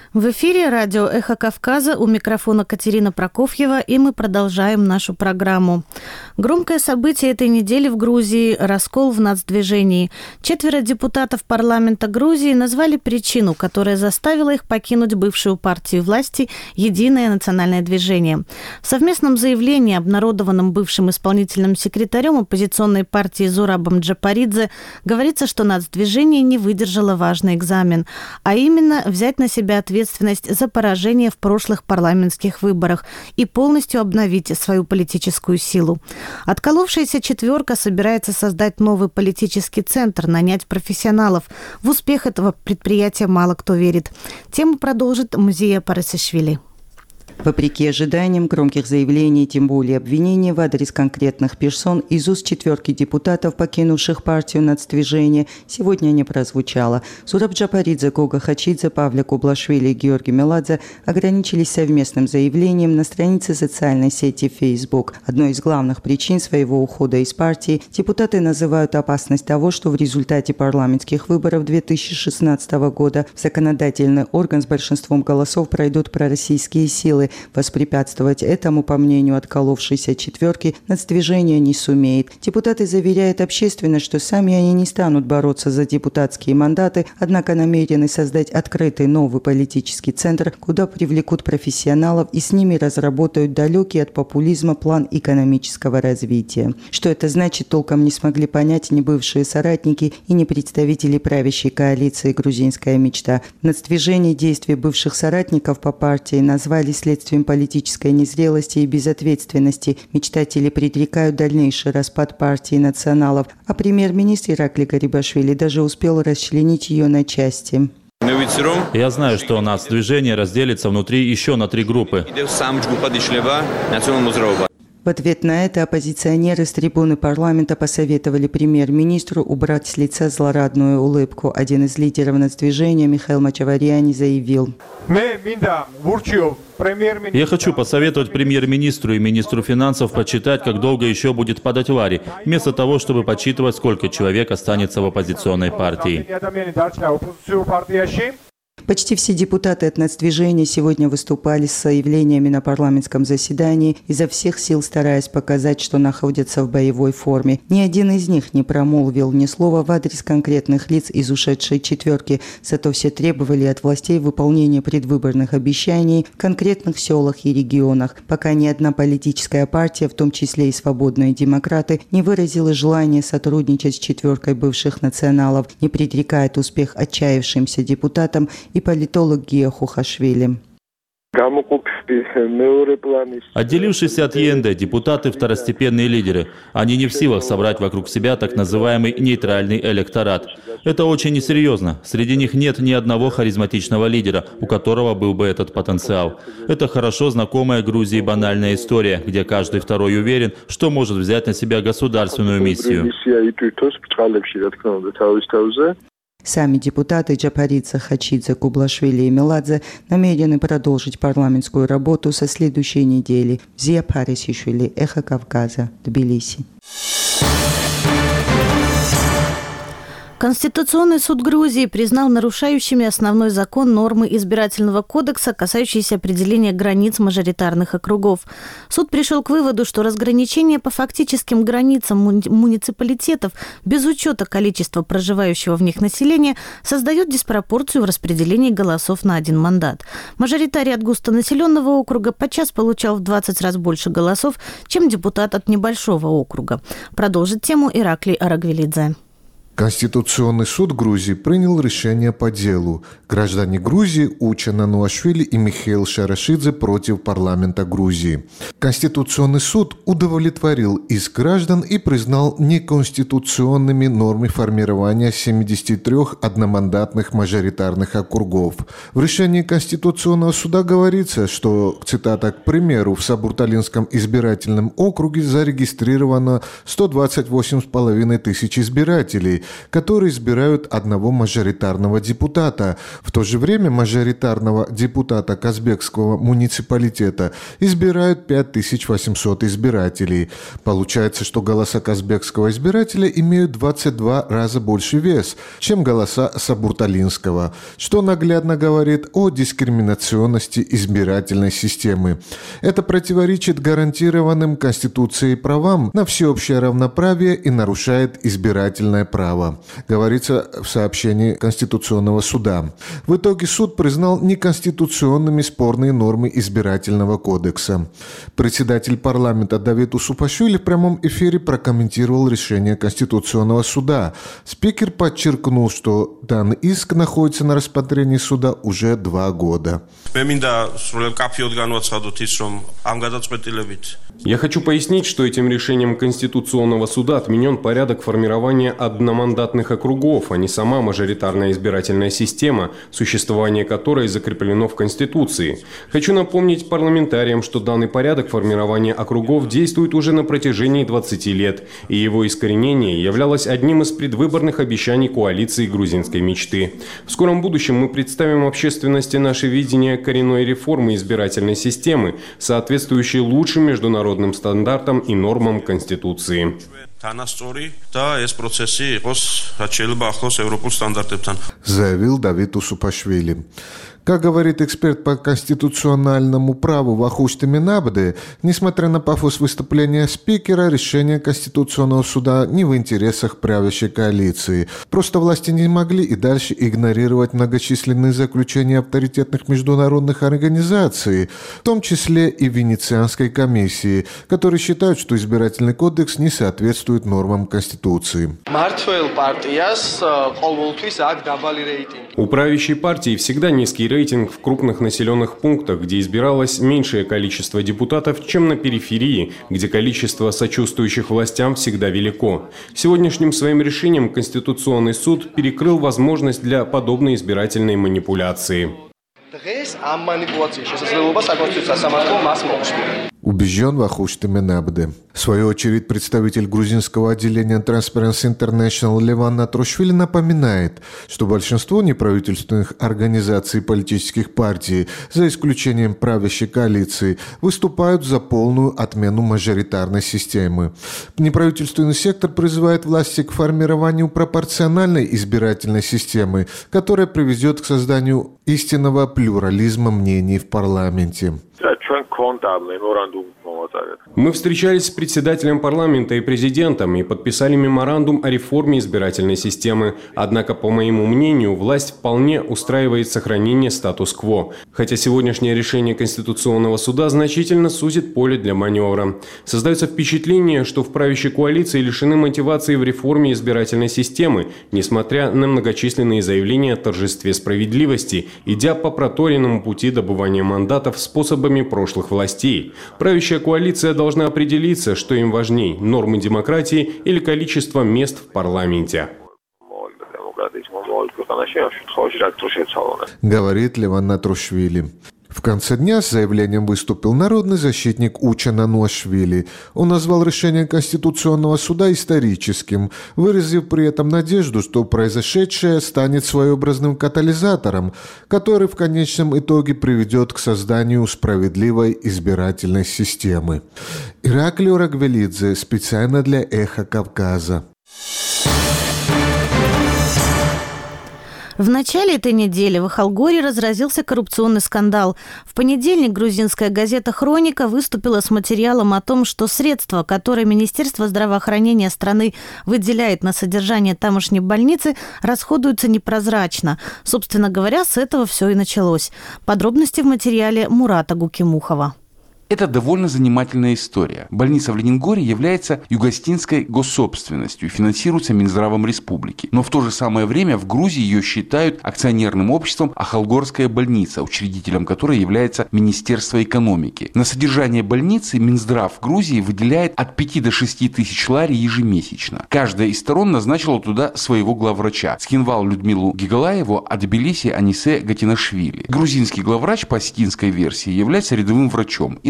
В эфире радио «Эхо Кавказа», у микрофона Катерина Прокофьева, и мы продолжаем нашу программу. Громкое событие этой недели в Грузии – раскол в нацдвижении. Четверо депутатов парламента Грузии назвали причину, которая заставила их покинуть бывшую партию власти «Единое национальное движение». В совместном заявлении, обнародованном бывшим исполнительным секретарем оппозиционной партии Зурабом Джапаридзе, говорится, что нацдвижение не выдержало важный экзамен, а именно взять на себя ответственность ответственность за поражение в прошлых парламентских выборах и полностью обновить свою политическую силу. Отколовшаяся четверка собирается создать новый политический центр, нанять профессионалов. В успех этого предприятия мало кто верит. Тему продолжит Музея Парасишвили.
Вопреки ожиданиям громких заявлений, тем более обвинений в адрес конкретных персон из уст четверки депутатов, покинувших партию нацдвижения, сегодня не прозвучало. Зураб Джапаридзе, Гога Хачидзе, Павле Кублашвили и Георгий Меладзе ограничились совместным заявлением на странице социальной сети Facebook. Одной из главных причин своего ухода из партии депутаты называют опасность того, что в результате парламентских выборов две тысячи шестнадцатого года в законодательный орган с большинством голосов пройдут пророссийские силы. Воспрепятствовать этому, по мнению отколовшейся четверки, нацдвижение не сумеет. Депутаты заверяют общественность, что сами они не станут бороться за депутатские мандаты, однако намерены создать открытый новый политический центр, куда привлекут профессионалов и с ними разработают далекий от популизма план экономического развития. Что это значит, толком не смогли понять ни бывшие соратники и ни представители правящей коалиции «Грузинская мечта». Нацдвижение действий бывших соратников по партии назвали следствием политической незрелости и безответственности. Мечтатели предрекают дальнейший распад партии националов, а премьер-министр Иракли Гарибашвили даже успел расчленить ее на части.
Я знаю, что нацдвижение разделится внутри еще на три группы.
В ответ на это оппозиционеры с трибуны парламента посоветовали премьер-министру убрать с лица злорадную улыбку. Один из лидеров нацдвижения, Михаил Мачаварьяни, заявил:
«Я хочу посоветовать премьер-министру и министру финансов почитать, как долго еще будет падать лари, вместо того, чтобы подсчитывать, сколько человек останется в оппозиционной партии».
Почти все депутаты от нацдвижения сегодня выступали с заявлениями на парламентском заседании, изо всех сил стараясь показать, что находятся в боевой форме. Ни один из них не промолвил ни слова в адрес конкретных лиц из ушедшей четверки, зато все требовали от властей выполнения предвыборных обещаний в конкретных селах и регионах, пока ни одна политическая партия, в том числе и свободные демократы, не выразила желание сотрудничать с четверкой бывших националов, не предрекает успех отчаявшимся депутатам и политолог Гия Хухашвили.
Отделившись от ЕНД, депутаты – второстепенные лидеры. Они не в силах собрать вокруг себя так называемый нейтральный электорат. Это очень несерьезно. Среди них нет ни одного харизматичного лидера, у которого был бы этот потенциал. Это хорошо знакомая Грузии банальная история, где каждый второй уверен, что может взять на себя государственную миссию.
Сами депутаты Джапаридзе, Хачидзе, Кублашвили и Меладзе намерены продолжить парламентскую работу со следующей недели. Музея Парасишвили, Эхо Кавказа, Тбилиси.
Конституционный суд Грузии признал нарушающими основной закон нормы избирательного кодекса, касающиеся определения границ мажоритарных округов. Суд пришел к выводу, что разграничение по фактическим границам муниципалитетов без учета количества проживающего в них населения создает диспропорцию в распределении голосов на один мандат. Мажоритарий от густонаселенного округа подчас получал в двадцать раз больше голосов, чем депутат от небольшого округа. Продолжит тему Ираклий Арагвелидзе.
Конституционный суд Грузии принял решение по делу. Граждане Грузии Уча Нануашвили и Михаил Шарашидзе против парламента Грузии. Конституционный суд удовлетворил иск граждан и признал неконституционными нормы формирования семидесяти трёх одномандатных мажоритарных округов. В решении Конституционного суда говорится, что, цитата, к примеру, в Сабурталинском избирательном округе зарегистрировано сто двадцать восемь с половиной тысяч избирателей, которые избирают одного мажоритарного депутата. В то же время мажоритарного депутата Казбекского муниципалитета избирают пять тысяч восемьсот избирателей. Получается, что голоса казбекского избирателя имеют двадцать два раза больше вес, чем голоса Сабурталинского, что наглядно говорит о дискриминационности избирательной системы. Это противоречит гарантированным Конституцией правам на всеобщее равноправие и нарушает избирательное право, говорится в сообщении Конституционного суда. В итоге суд признал неконституционными спорные нормы избирательного кодекса. Председатель парламента Давид Усупашвили в прямом эфире прокомментировал решение Конституционного суда. Спикер подчеркнул, что данный иск находится на рассмотрении суда уже два года.
Я хочу пояснить, что этим решением Конституционного суда отменен порядок формирования одномандатных округов, а не сама мажоритарная избирательная система, существование которой закреплено в Конституции. Хочу напомнить парламентариям, что данный порядок формирования округов действует уже на протяжении двадцати лет, и его искоренение являлось одним из предвыборных обещаний коалиции грузинской мечты. В скором будущем мы представим общественности наше видение коренной реформы избирательной системы, соответствующей лучшим международным стандартам и нормам Конституции.
Заявил Давид Усупашвили. Как говорит эксперт по конституциональному праву Вахуш Теминабде, несмотря на пафос выступления спикера, решение Конституционного суда не в интересах правящей коалиции. Просто власти не могли и дальше игнорировать многочисленные заключения авторитетных международных организаций, в том числе и Венецианской комиссии, которые считают, что избирательный кодекс не соответствует нормам Конституции.
У правящей партии всегда низкий рейтинг в крупных населенных пунктах, где избиралось меньшее количество депутатов, чем на периферии, где количество сочувствующих властям всегда велико. Сегодняшним своим решением Конституционный суд перекрыл возможность для подобной избирательной манипуляции.
Убежден Вахуш Теминабде. В свою очередь, представитель грузинского отделения Transparency International Леван Натрушвили напоминает, что большинство неправительственных организаций и политических партий, за исключением правящей коалиции, выступают за полную отмену мажоритарной системы. Неправительственный сектор призывает власти к формированию пропорциональной избирательной системы, которая приведет к созданию истинного плюрализма мнений в парламенте.
Мы встречались с председателем парламента и президентом и подписали меморандум о реформе избирательной системы. Однако, по моему мнению, власть вполне устраивает сохранение статус-кво. Хотя сегодняшнее решение Конституционного суда значительно сузит поле для маневра. Создается впечатление, что в правящей коалиции лишены мотивации в реформе избирательной системы, несмотря на многочисленные заявления о торжестве справедливости, идя по проторенному пути добывания мандатов способами прошлых властей. Правящая коалиция должна определиться, что им важней – нормы демократии или количество мест в парламенте.
Говорит Леван Натрушвили. В конце дня с заявлением выступил народный защитник Уча Нануашвили. Он назвал решение Конституционного суда историческим, выразив при этом надежду, что произошедшее станет своеобразным катализатором, который в конечном итоге приведет к созданию справедливой избирательной системы. Ираклио Рагвелидзе специально для «Эхо Кавказа».
В начале этой недели в Ахалгоре разразился коррупционный скандал. В понедельник грузинская газета «Хроника» выступила с материалом о том, что средства, которые Министерство здравоохранения страны выделяет на содержание тамошней больницы, расходуются непрозрачно. Собственно говоря, с этого все и началось. Подробности в материале Мурата Гукимухова.
Это довольно занимательная история. Больница в Ленингоре является югостинской госсобственностью и финансируется Минздравом республики. Но в то же самое время в Грузии ее считают акционерным обществом Ахалгорская больница, учредителем которой является Министерство экономики. На содержание больницы Минздрав Грузии выделяет от пяти до шести тысяч лари ежемесячно. Каждая из сторон назначила туда своего главврача. Скинвал Людмилу Гигалаеву, а Тбилиси Анисе Гатинашвили. Грузинский главврач по осетинской версии является рядовым врачом и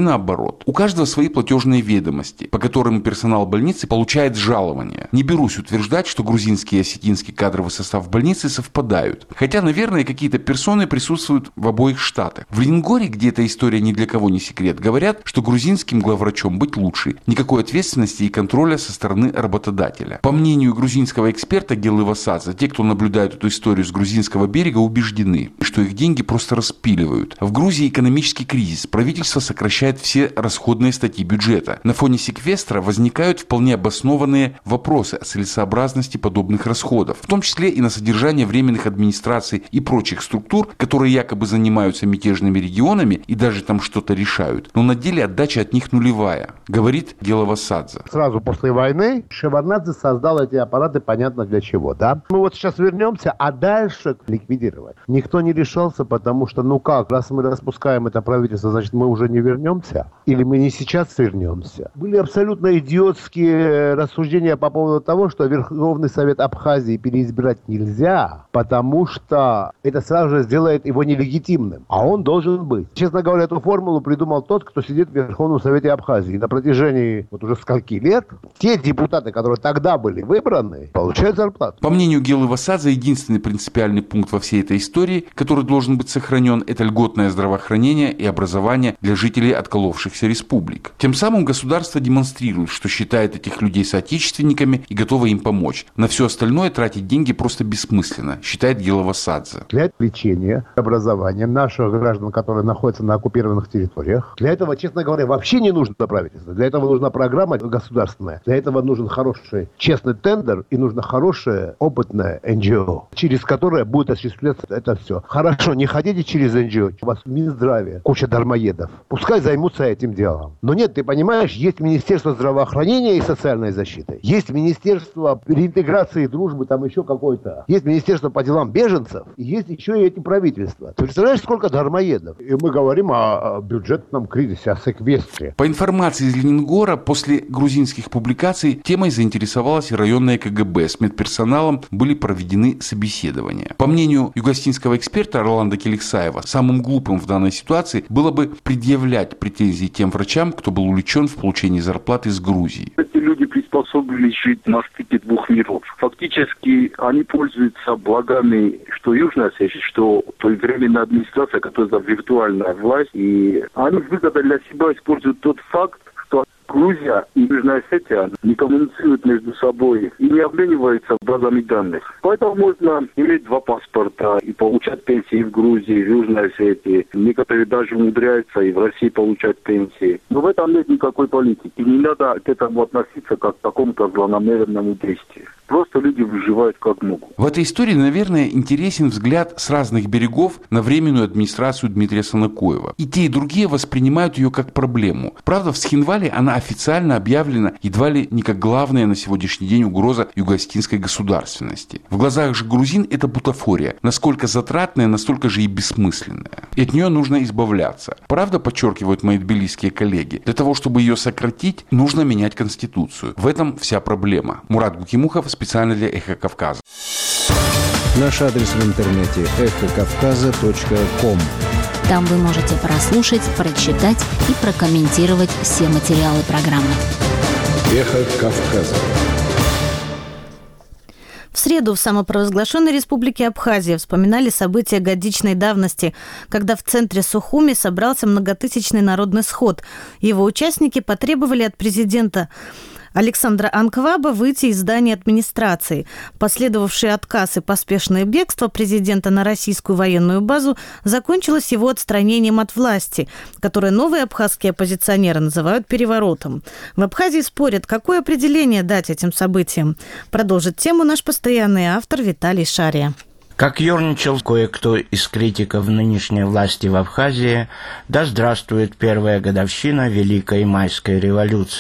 наоборот. У каждого свои платежные ведомости, по которым персонал больницы получает жалования. Не берусь утверждать, что грузинский и осетинский кадровый состав больницы совпадают. Хотя, наверное, какие-то персоны присутствуют в обоих штатах. В Лениногории, где эта история ни для кого не секрет, говорят, что грузинским главврачом быть лучше. Никакой ответственности и контроля со стороны работодателя. По мнению грузинского эксперта Гелы Васадзе, те, кто наблюдает эту историю с грузинского берега, убеждены, что их деньги просто распиливают. В Грузии экономический кризис. Правительство сокращает все расходные статьи бюджета. На фоне секвестра возникают вполне обоснованные вопросы о целесообразности подобных расходов, в том числе и на содержание временных администраций и прочих структур, которые якобы занимаются мятежными регионами и даже там что-то решают. Но на деле отдача от них нулевая, говорит Гела Васадзе.
Сразу после войны Шеварднадзе создал эти аппараты, понятно для чего, да? Мы вот сейчас вернемся, а дальше ликвидировать. Никто не решался, потому что, ну как, раз мы распускаем это правительство, значит, мы уже не вернемся? Или мы не сейчас вернемся? Были абсолютно идиотские рассуждения по поводу того, что Верховный Совет Абхазии переизбирать нельзя, потому что это сразу же сделает его нелегитимным. А он должен быть. Честно говоря, эту формулу придумал тот, кто сидит в Верховном Совете Абхазии. На протяжении вот уже скольки лет те депутаты, которые тогда были выбраны, получают зарплату.
По мнению Гелы Васадзе, единственный принципиальный пункт во всей этой истории, который должен быть сохранен, это льготное здравоохранение и образование для жителей отколовшихся республик. Тем самым государство демонстрирует, что считает этих людей соотечественниками и готово им помочь. На все остальное тратить деньги просто бессмысленно, считает Гела Васадзе.
Для лечения, образования наших граждан, которые находятся на оккупированных территориях, для этого, честно говоря, вообще не нужно правительство. Для этого нужна программа государственная. Для этого нужен хороший, честный тендер и нужно хорошее, опытное эн джи о, через которое будет осуществляться это все. Хорошо, не хотите через эн джи о, у вас Минздравие, куча дармоедов. Пускай займутся этим делом. Но нет, ты понимаешь, есть Министерство здравоохранения и социальной защиты. Есть Министерство реинтеграции и дружбы, там еще какое-то. Есть Министерство по делам беженцев. И есть еще и эти правительства. Ты представляешь, сколько дармоедов? И мы говорим о, о бюджетном кризисе, о секвестре.
По информации из Лениногора, после грузинских публикаций темой заинтересовалась и районная ка гэ бэ. С медперсоналом были проведены собеседования. По мнению югостинского эксперта Роланда Келексаева, самым глупым в данной ситуации было бы предъявлять претензии тем врачам, кто был увлечен в получении зарплаты из Грузии.
Эти люди приспособились жить на стыке двух миров. Фактически они пользуются благами, что Южная Осетия, что той временная администрация, которая виртуальная власть, и они выгодно для себя используют тот факт, что Грузия и Южная Осетия не коммуницируют между собой и не обмениваются базами данных. Поэтому можно иметь два паспорта и получать пенсии в Грузии, в Южной Осетии. Некоторые даже умудряются и в России получать пенсии. Но в этом нет никакой политики. Не надо к этому относиться как к такому-то злонамеренному действию. Просто люди выживают как могут.
В этой истории, наверное, интересен взгляд с разных берегов на временную администрацию Дмитрия Санакоева. И те, и другие воспринимают ее как проблему. Правда, в Схинвале она официально объявлена едва ли не как главная на сегодняшний день угроза югостинской государственности. В глазах же грузин это бутафория. Насколько затратная, настолько же и бессмысленная. И от нее нужно избавляться. Правда, подчеркивают мои тбилисские коллеги, для того, чтобы ее сократить, нужно менять Конституцию. В этом вся проблема. Мурат Гукимухов, специально для «Эхо Кавказа».
Наш адрес в интернете эхо кавказа точка ком.
Там вы можете прослушать, прочитать и прокомментировать все материалы программы.
«Эхо Кавказа».
В среду в самопровозглашенной республике Абхазия вспоминали события годичной давности, когда в центре Сухуми собрался многотысячный народный сход. Его участники потребовали от президента Александра Анкваба выйти из здания администрации. Последовавший отказ и поспешное бегство президента на российскую военную базу закончилось его отстранением от власти, которое новые абхазские оппозиционеры называют переворотом. В Абхазии спорят, какое определение дать этим событиям. Продолжит тему наш постоянный автор Виталий Шария.
Как ерничал кое-кто из критиков нынешней власти в Абхазии, да здравствует первая годовщина Великой Майской революции.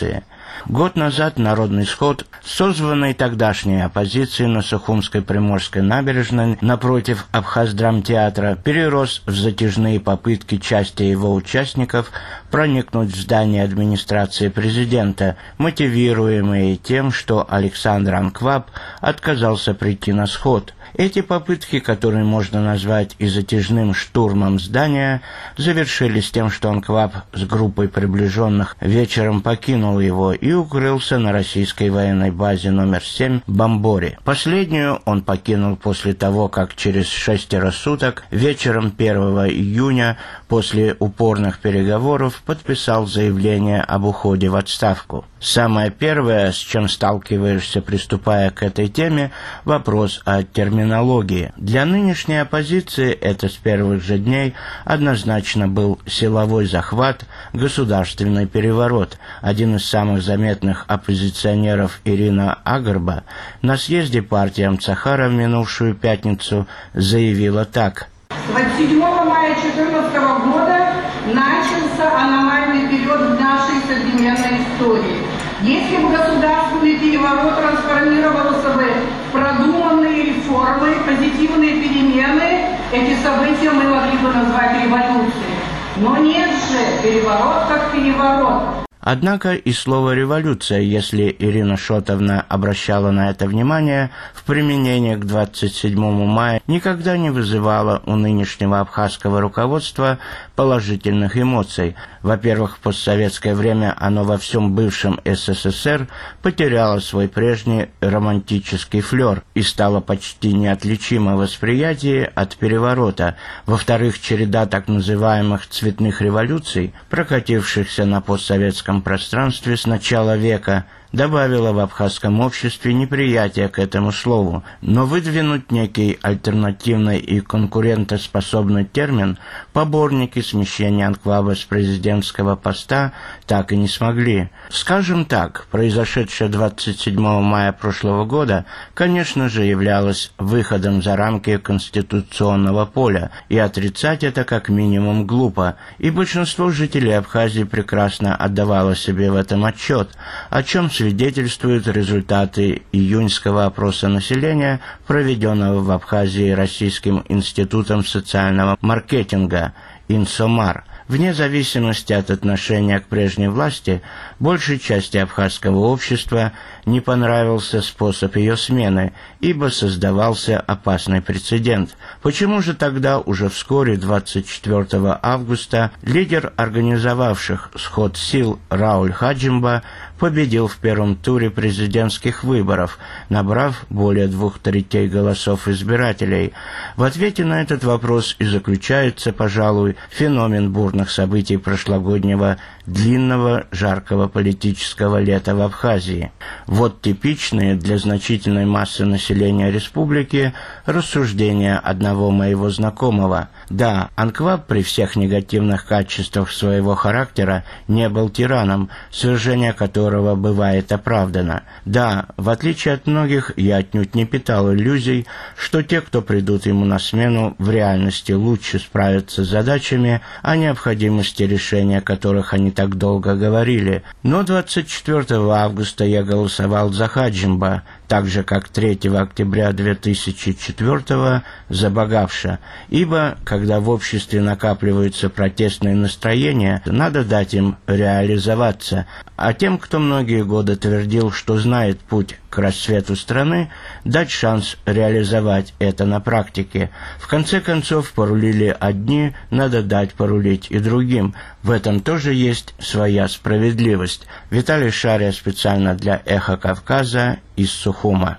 Год назад Народный сход, созванный тогдашней оппозицией на Сухумской Приморской набережной напротив Абхаздрамтеатра, перерос в затяжные попытки части его участников проникнуть в здание администрации президента, мотивируемые тем, что Александр Анкваб отказался прийти на сход. Эти попытки, которые можно назвать и затяжным штурмом здания, завершились тем, что Анкваб с группой приближенных вечером покинул его и укрылся на российской военной базе номер семь в Бамборе. Последнюю он покинул после того, как через шестеро суток вечером первого июня после упорных переговоров подписал заявление об уходе в отставку. Самое первое, с чем сталкиваешься, приступая к этой теме, вопрос о терминологии. Для нынешней оппозиции это с первых же дней однозначно был силовой захват, государственный переворот. Один из самых заметных оппозиционеров, Ирина Агарба, на съезде партии Амцахара в минувшую пятницу заявила так.
двадцать седьмого мая две тысячи четырнадцатого года начался аномальный период в нашей современной истории. Если бы государственный переворот трансформировался бы в продуманные реформы, позитивные перемены, эти события мы могли бы назвать революцией. Но нет же, переворот как переворот.
Однако и слово «революция», если Ирина Шотовна обращала на это внимание, в применении к двадцать седьмому мая никогда не вызывало у нынешнего абхазского руководства положительных эмоций. Во-первых, в постсоветское время оно во всем бывшем СССР потеряло свой прежний романтический флер и стало почти неотличимо в восприятии от переворота. Во-вторых, череда так называемых «цветных революций», прокатившихся на постсоветском пространстве с начала века, добавила в абхазском обществе неприятие к этому слову, но выдвинуть некий альтернативный и конкурентоспособный термин поборники смещения Анкваба с президентского поста так и не смогли. Скажем так, произошедшее двадцать седьмого мая прошлого года, конечно же, являлось выходом за рамки конституционного поля, и отрицать это как минимум глупо, и большинство жителей Абхазии прекрасно отдавало себе в этом отчет, о чем свидетельствуют результаты июньского опроса населения, проведенного в Абхазии Российским институтом социального маркетинга «Инсомар». Вне зависимости от отношения к прежней власти, большей части абхазского общества не понравился способ ее смены, ибо создавался опасный прецедент. Почему же тогда уже вскоре, двадцать четвёртого августа, лидер организовавших сход сил Рауль Хаджимба победил в первом туре президентских выборов, набрав более двух третей голосов избирателей? В ответе на этот вопрос и заключается, пожалуй, феномен бурных событий прошлогоднего длинного жаркого политического лета в Абхазии. Вот типичные для значительной массы населения республики рассуждения одного моего знакомого. Да, Анкваб при всех негативных качествах своего характера не был тираном, свержение которого бывает оправдано. Да, в отличие от многих, я отнюдь не питал иллюзий, что те, кто придут ему на смену, в реальности лучше справятся с задачами, о необходимости решения которых они так долго говорили. Но двадцать четвёртого августа я голосовал за Хаджимба, так же, как третьего октября две тысячи четвёртого за Багавша, ибо, когда в обществе накапливаются протестные настроения, надо дать им реализоваться, а тем, кто многие годы твердил, что знает путь к рассвету страны, дать шанс реализовать это на практике. В конце концов, порулили одни, надо дать порулить и другим. В этом тоже есть своя справедливость. Виталий Шария специально для «Эхо Кавказа» из Сухума.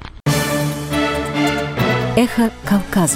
«Эхо Кавказа».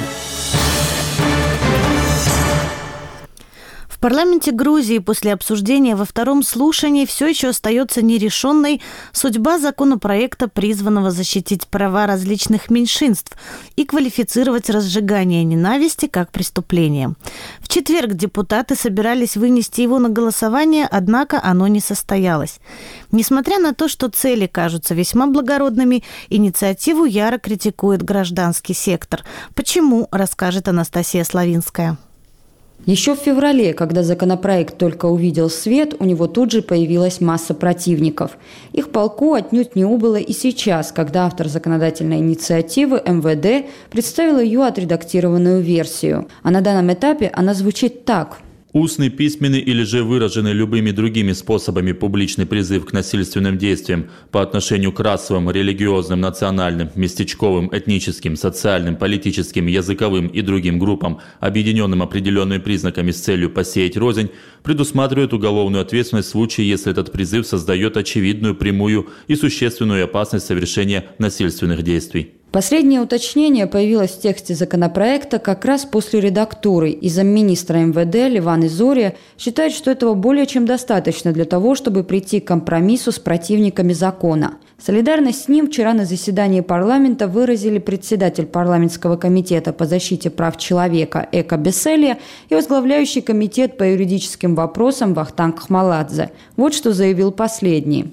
В парламенте Грузии после обсуждения во втором слушании все еще остается нерешенной судьба законопроекта, призванного защитить права различных меньшинств и квалифицировать разжигание ненависти как преступление. В четверг депутаты собирались вынести его на голосование, однако оно не состоялось. Несмотря на то, что цели кажутся весьма благородными, инициативу яро критикует гражданский сектор. Почему, расскажет Анастасия Славинская.
Еще в феврале, когда законопроект только увидел свет, у него тут же появилась масса противников. Их полку отнюдь не убыло и сейчас, когда автор законодательной инициативы эм вэ дэ представил ее отредактированную версию. А на данном этапе она звучит так.
Устный, письменный или же выраженный любыми другими способами публичный призыв к насильственным действиям по отношению к расовым, религиозным, национальным, местечковым, этническим, социальным, политическим, языковым и другим группам, объединенным определенными признаками с целью посеять рознь, предусматривает уголовную ответственность в случае, если этот призыв создает очевидную, прямую и существенную опасность совершения насильственных действий.
Последнее уточнение появилось в тексте законопроекта как раз после редактуры, и замминистра эм вэ дэ Леван Изория считает, что этого более чем достаточно для того, чтобы прийти к компромиссу с противниками закона. Солидарность с ним вчера на заседании парламента выразили председатель парламентского комитета по защите прав человека Эко Беселия и возглавляющий комитет по юридическим вопросам Вахтанг Хмаладзе. Вот что заявил последний.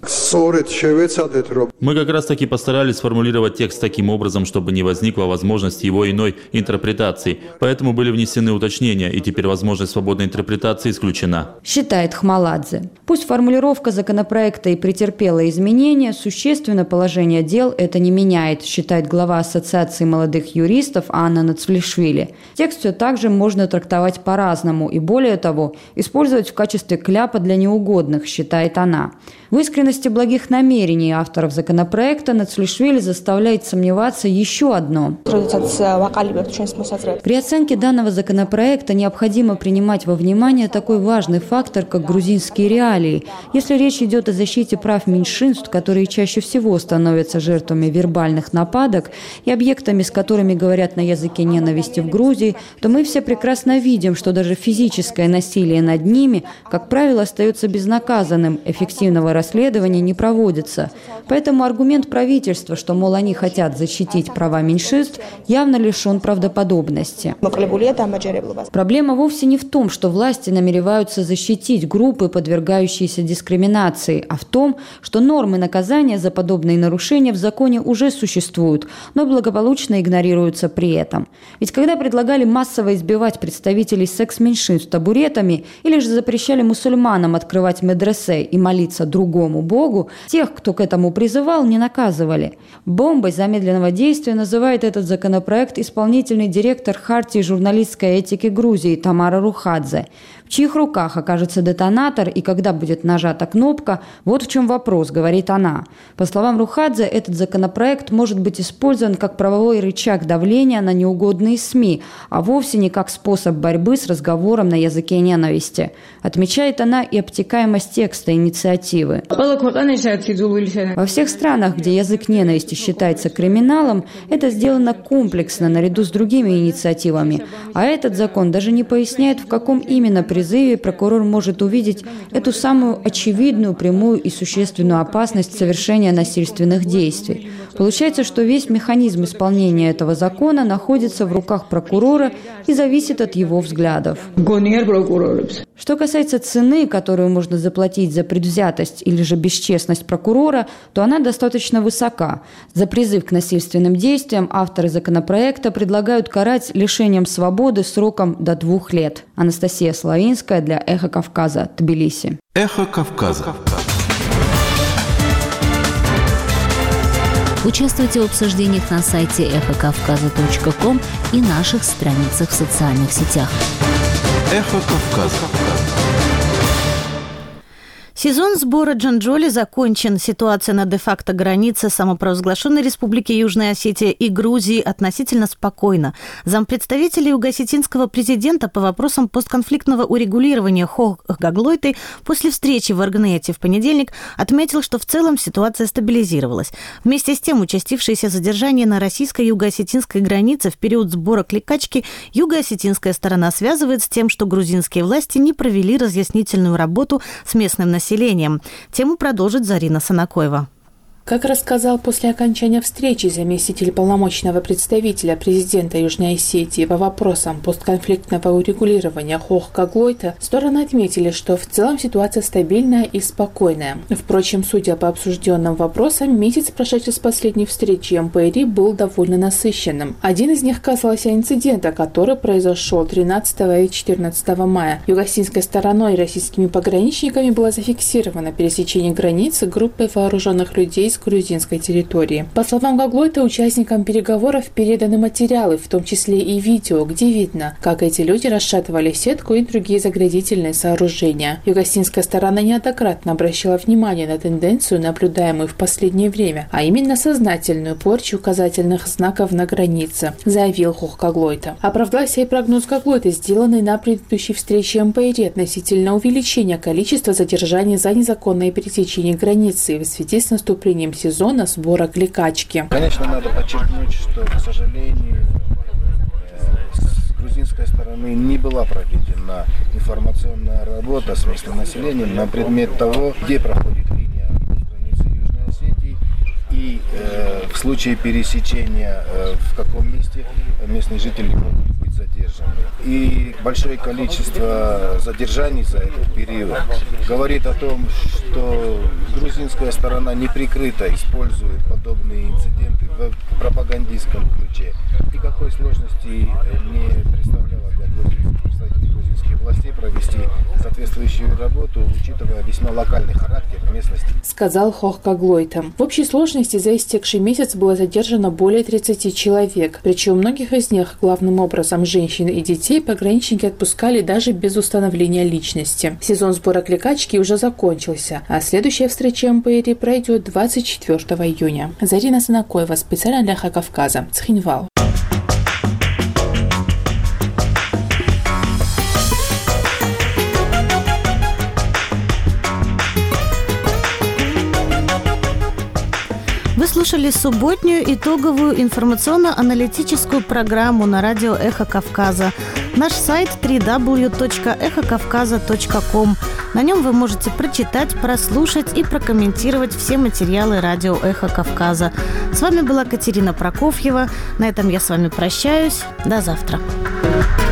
Мы как раз таки постарались сформулировать текст таким образом, чтобы не возникла возможность его иной интерпретации. Поэтому были внесены уточнения, и теперь возможность свободной интерпретации исключена.
Считает Хмаладзе. Пусть формулировка законопроекта и претерпела изменения, существенно положение дел это не меняет, считает глава Ассоциации молодых юристов Анна Нацвлишвили. Текст все так же можно трактовать по-разному и, более того, использовать в качестве кляпа для неугодных, считает она. В искренности благих намерений авторов законопроекта Нацвлишвили заставляет сомневаться еще одно. При оценке данного законопроекта необходимо принимать во внимание такой важный фактор, как грузинские реалии. Если речь идет о защите прав меньшинств, которые чаще всего становятся жертвами вербальных нападок и объектами, с которыми говорят на языке ненависти в Грузии, то мы все прекрасно видим, что даже физическое насилие над ними, как правило, остается безнаказанным, эффективного расследования не проводится. Поэтому аргумент правительства, что, мол, они хотят защитить права меньшинств, явно лишен правдоподобности. Проблема вовсе не в том, что власти намереваются защитить группы, подвергающиеся дискриминации, а в том, что нормы наказания за подобные нарушения в законе уже существуют, но благополучно игнорируются при этом. Ведь когда предлагали массово избивать представителей секс-меньшинств табуретами или же запрещали мусульманам открывать медресе и молиться другому богу, тех, кто к этому призывал, не наказывали. Бомбой замедленного действия называет этот законопроект исполнительный директор Хартии журналистской этики Грузии Тамара Рухадзе. В чьих руках окажется детонатор и когда будет нажата кнопка, вот в чем вопрос, говорит она. По словам Рухадзе, этот законопроект может быть использован как правовой рычаг давления на неугодные СМИ, а вовсе не как способ борьбы с разговором на языке ненависти. Отмечает она и обтекаемость текста инициативы. Во всех странах, где язык ненависти считается криминалом, это сделано комплексно, наряду с другими инициативами. А этот закон даже не поясняет, в каком именно призыве прокурор может увидеть эту самую очевидную, прямую и существенную опасность совершения насильственных действий. Получается, что весь механизм исполнения этого закона находится в руках прокурора и зависит от его взглядов. Что касается цены, которую можно заплатить за предвзятость или же бесчестность прокурора, то она достаточно высока. За призыв к насильственным действиям авторы законопроекта предлагают карать лишением свободы сроком до двух лет. Анастасия Славинская для «Эхо Кавказа», Тбилиси.
«Эхо Кавказа».
Участвуйте в обсуждениях на сайте эхо кавказа точка ком и наших страницах в социальных сетях.
«Эхо Кавказа».
Сезон сбора джанджоли закончен. Ситуация на де-факто границе самопровозглашенной Республики Южная Осетия и Грузии относительно спокойна. Зампредставителя юго-осетинского президента по вопросам постконфликтного урегулирования Хох Гаглойты после встречи в Аргнете в понедельник отметил, что в целом ситуация стабилизировалась. Вместе с тем, участившиеся задержания на российско-юго-осетинской границе в период сбора кликачки юго-осетинская сторона связывает с тем, что грузинские власти не провели разъяснительную работу с местным населением. Тему продолжит Зарина Санакоева.
Как рассказал после окончания встречи заместитель полномочного представителя президента Южной Осетии по вопросам постконфликтного урегулирования Хох Каглойта, стороны отметили, что в целом ситуация стабильная и спокойная. Впрочем, судя по обсужденным вопросам, месяц, прошедший с последней встречи эм пэ эр и, был довольно насыщенным. Один из них касался инцидента, который произошел тринадцатого и четырнадцатого мая. Юго-осетинской стороной и российскими пограничниками было зафиксировано пересечение границы группой вооруженных людей с грузинской территории. По словам Каглойта, участникам переговоров переданы материалы, в том числе и видео, где видно, как эти люди расшатывали сетку и другие заградительные сооружения. Юго-осетинская сторона неоднократно обращала внимание на тенденцию, наблюдаемую в последнее время, а именно сознательную порчу указательных знаков на границе, заявил Хох Каглойта. Оправдался и прогноз Каглойта, сделанный на предыдущей встрече эм пэ эр и относительно увеличения количества задержаний за незаконное пересечение границы в связи с наступлением сезона сбора кликачки.
Конечно, надо подчеркнуть, что, к сожалению, с грузинской стороны не была проведена информационная работа с местным населением на предмет того, где проходит линия границы Южной Осетии и э, в случае пересечения э, в каком месте местные жители могут быть задержаны. И большое количество задержаний за этот период говорит о том, что грузинская сторона неприкрыто использует подобные инциденты в пропагандистском ключе. Никакой сложности не представляло для представителей грузинских властей провести соответствующую работу, учитывая весьма локальный характер местности,
сказал Хох Каглойта. В общей сложности за истекший месяц было задержано более тридцати человек, причем многих из них, главным образом женщин и детей, пограничники отпускали даже без установления личности. Сезон сбора кликачки уже закончился, а следующая встреча эм пэ эр и пройдет двадцать четвёртого июня. Зарина Санакоева, специально для Хакавказа, Цхинвал.
Вы слушали субботнюю итоговую информационно-аналитическую программу на радио «Эхо Кавказа». Наш сайт дабл ю дабл ю дабл ю точка эхо кавказа точка ком. На нем вы можете прочитать, прослушать и прокомментировать все материалы радио «Эхо Кавказа». С вами была Катерина Прокофьева. На этом я с вами прощаюсь. До завтра.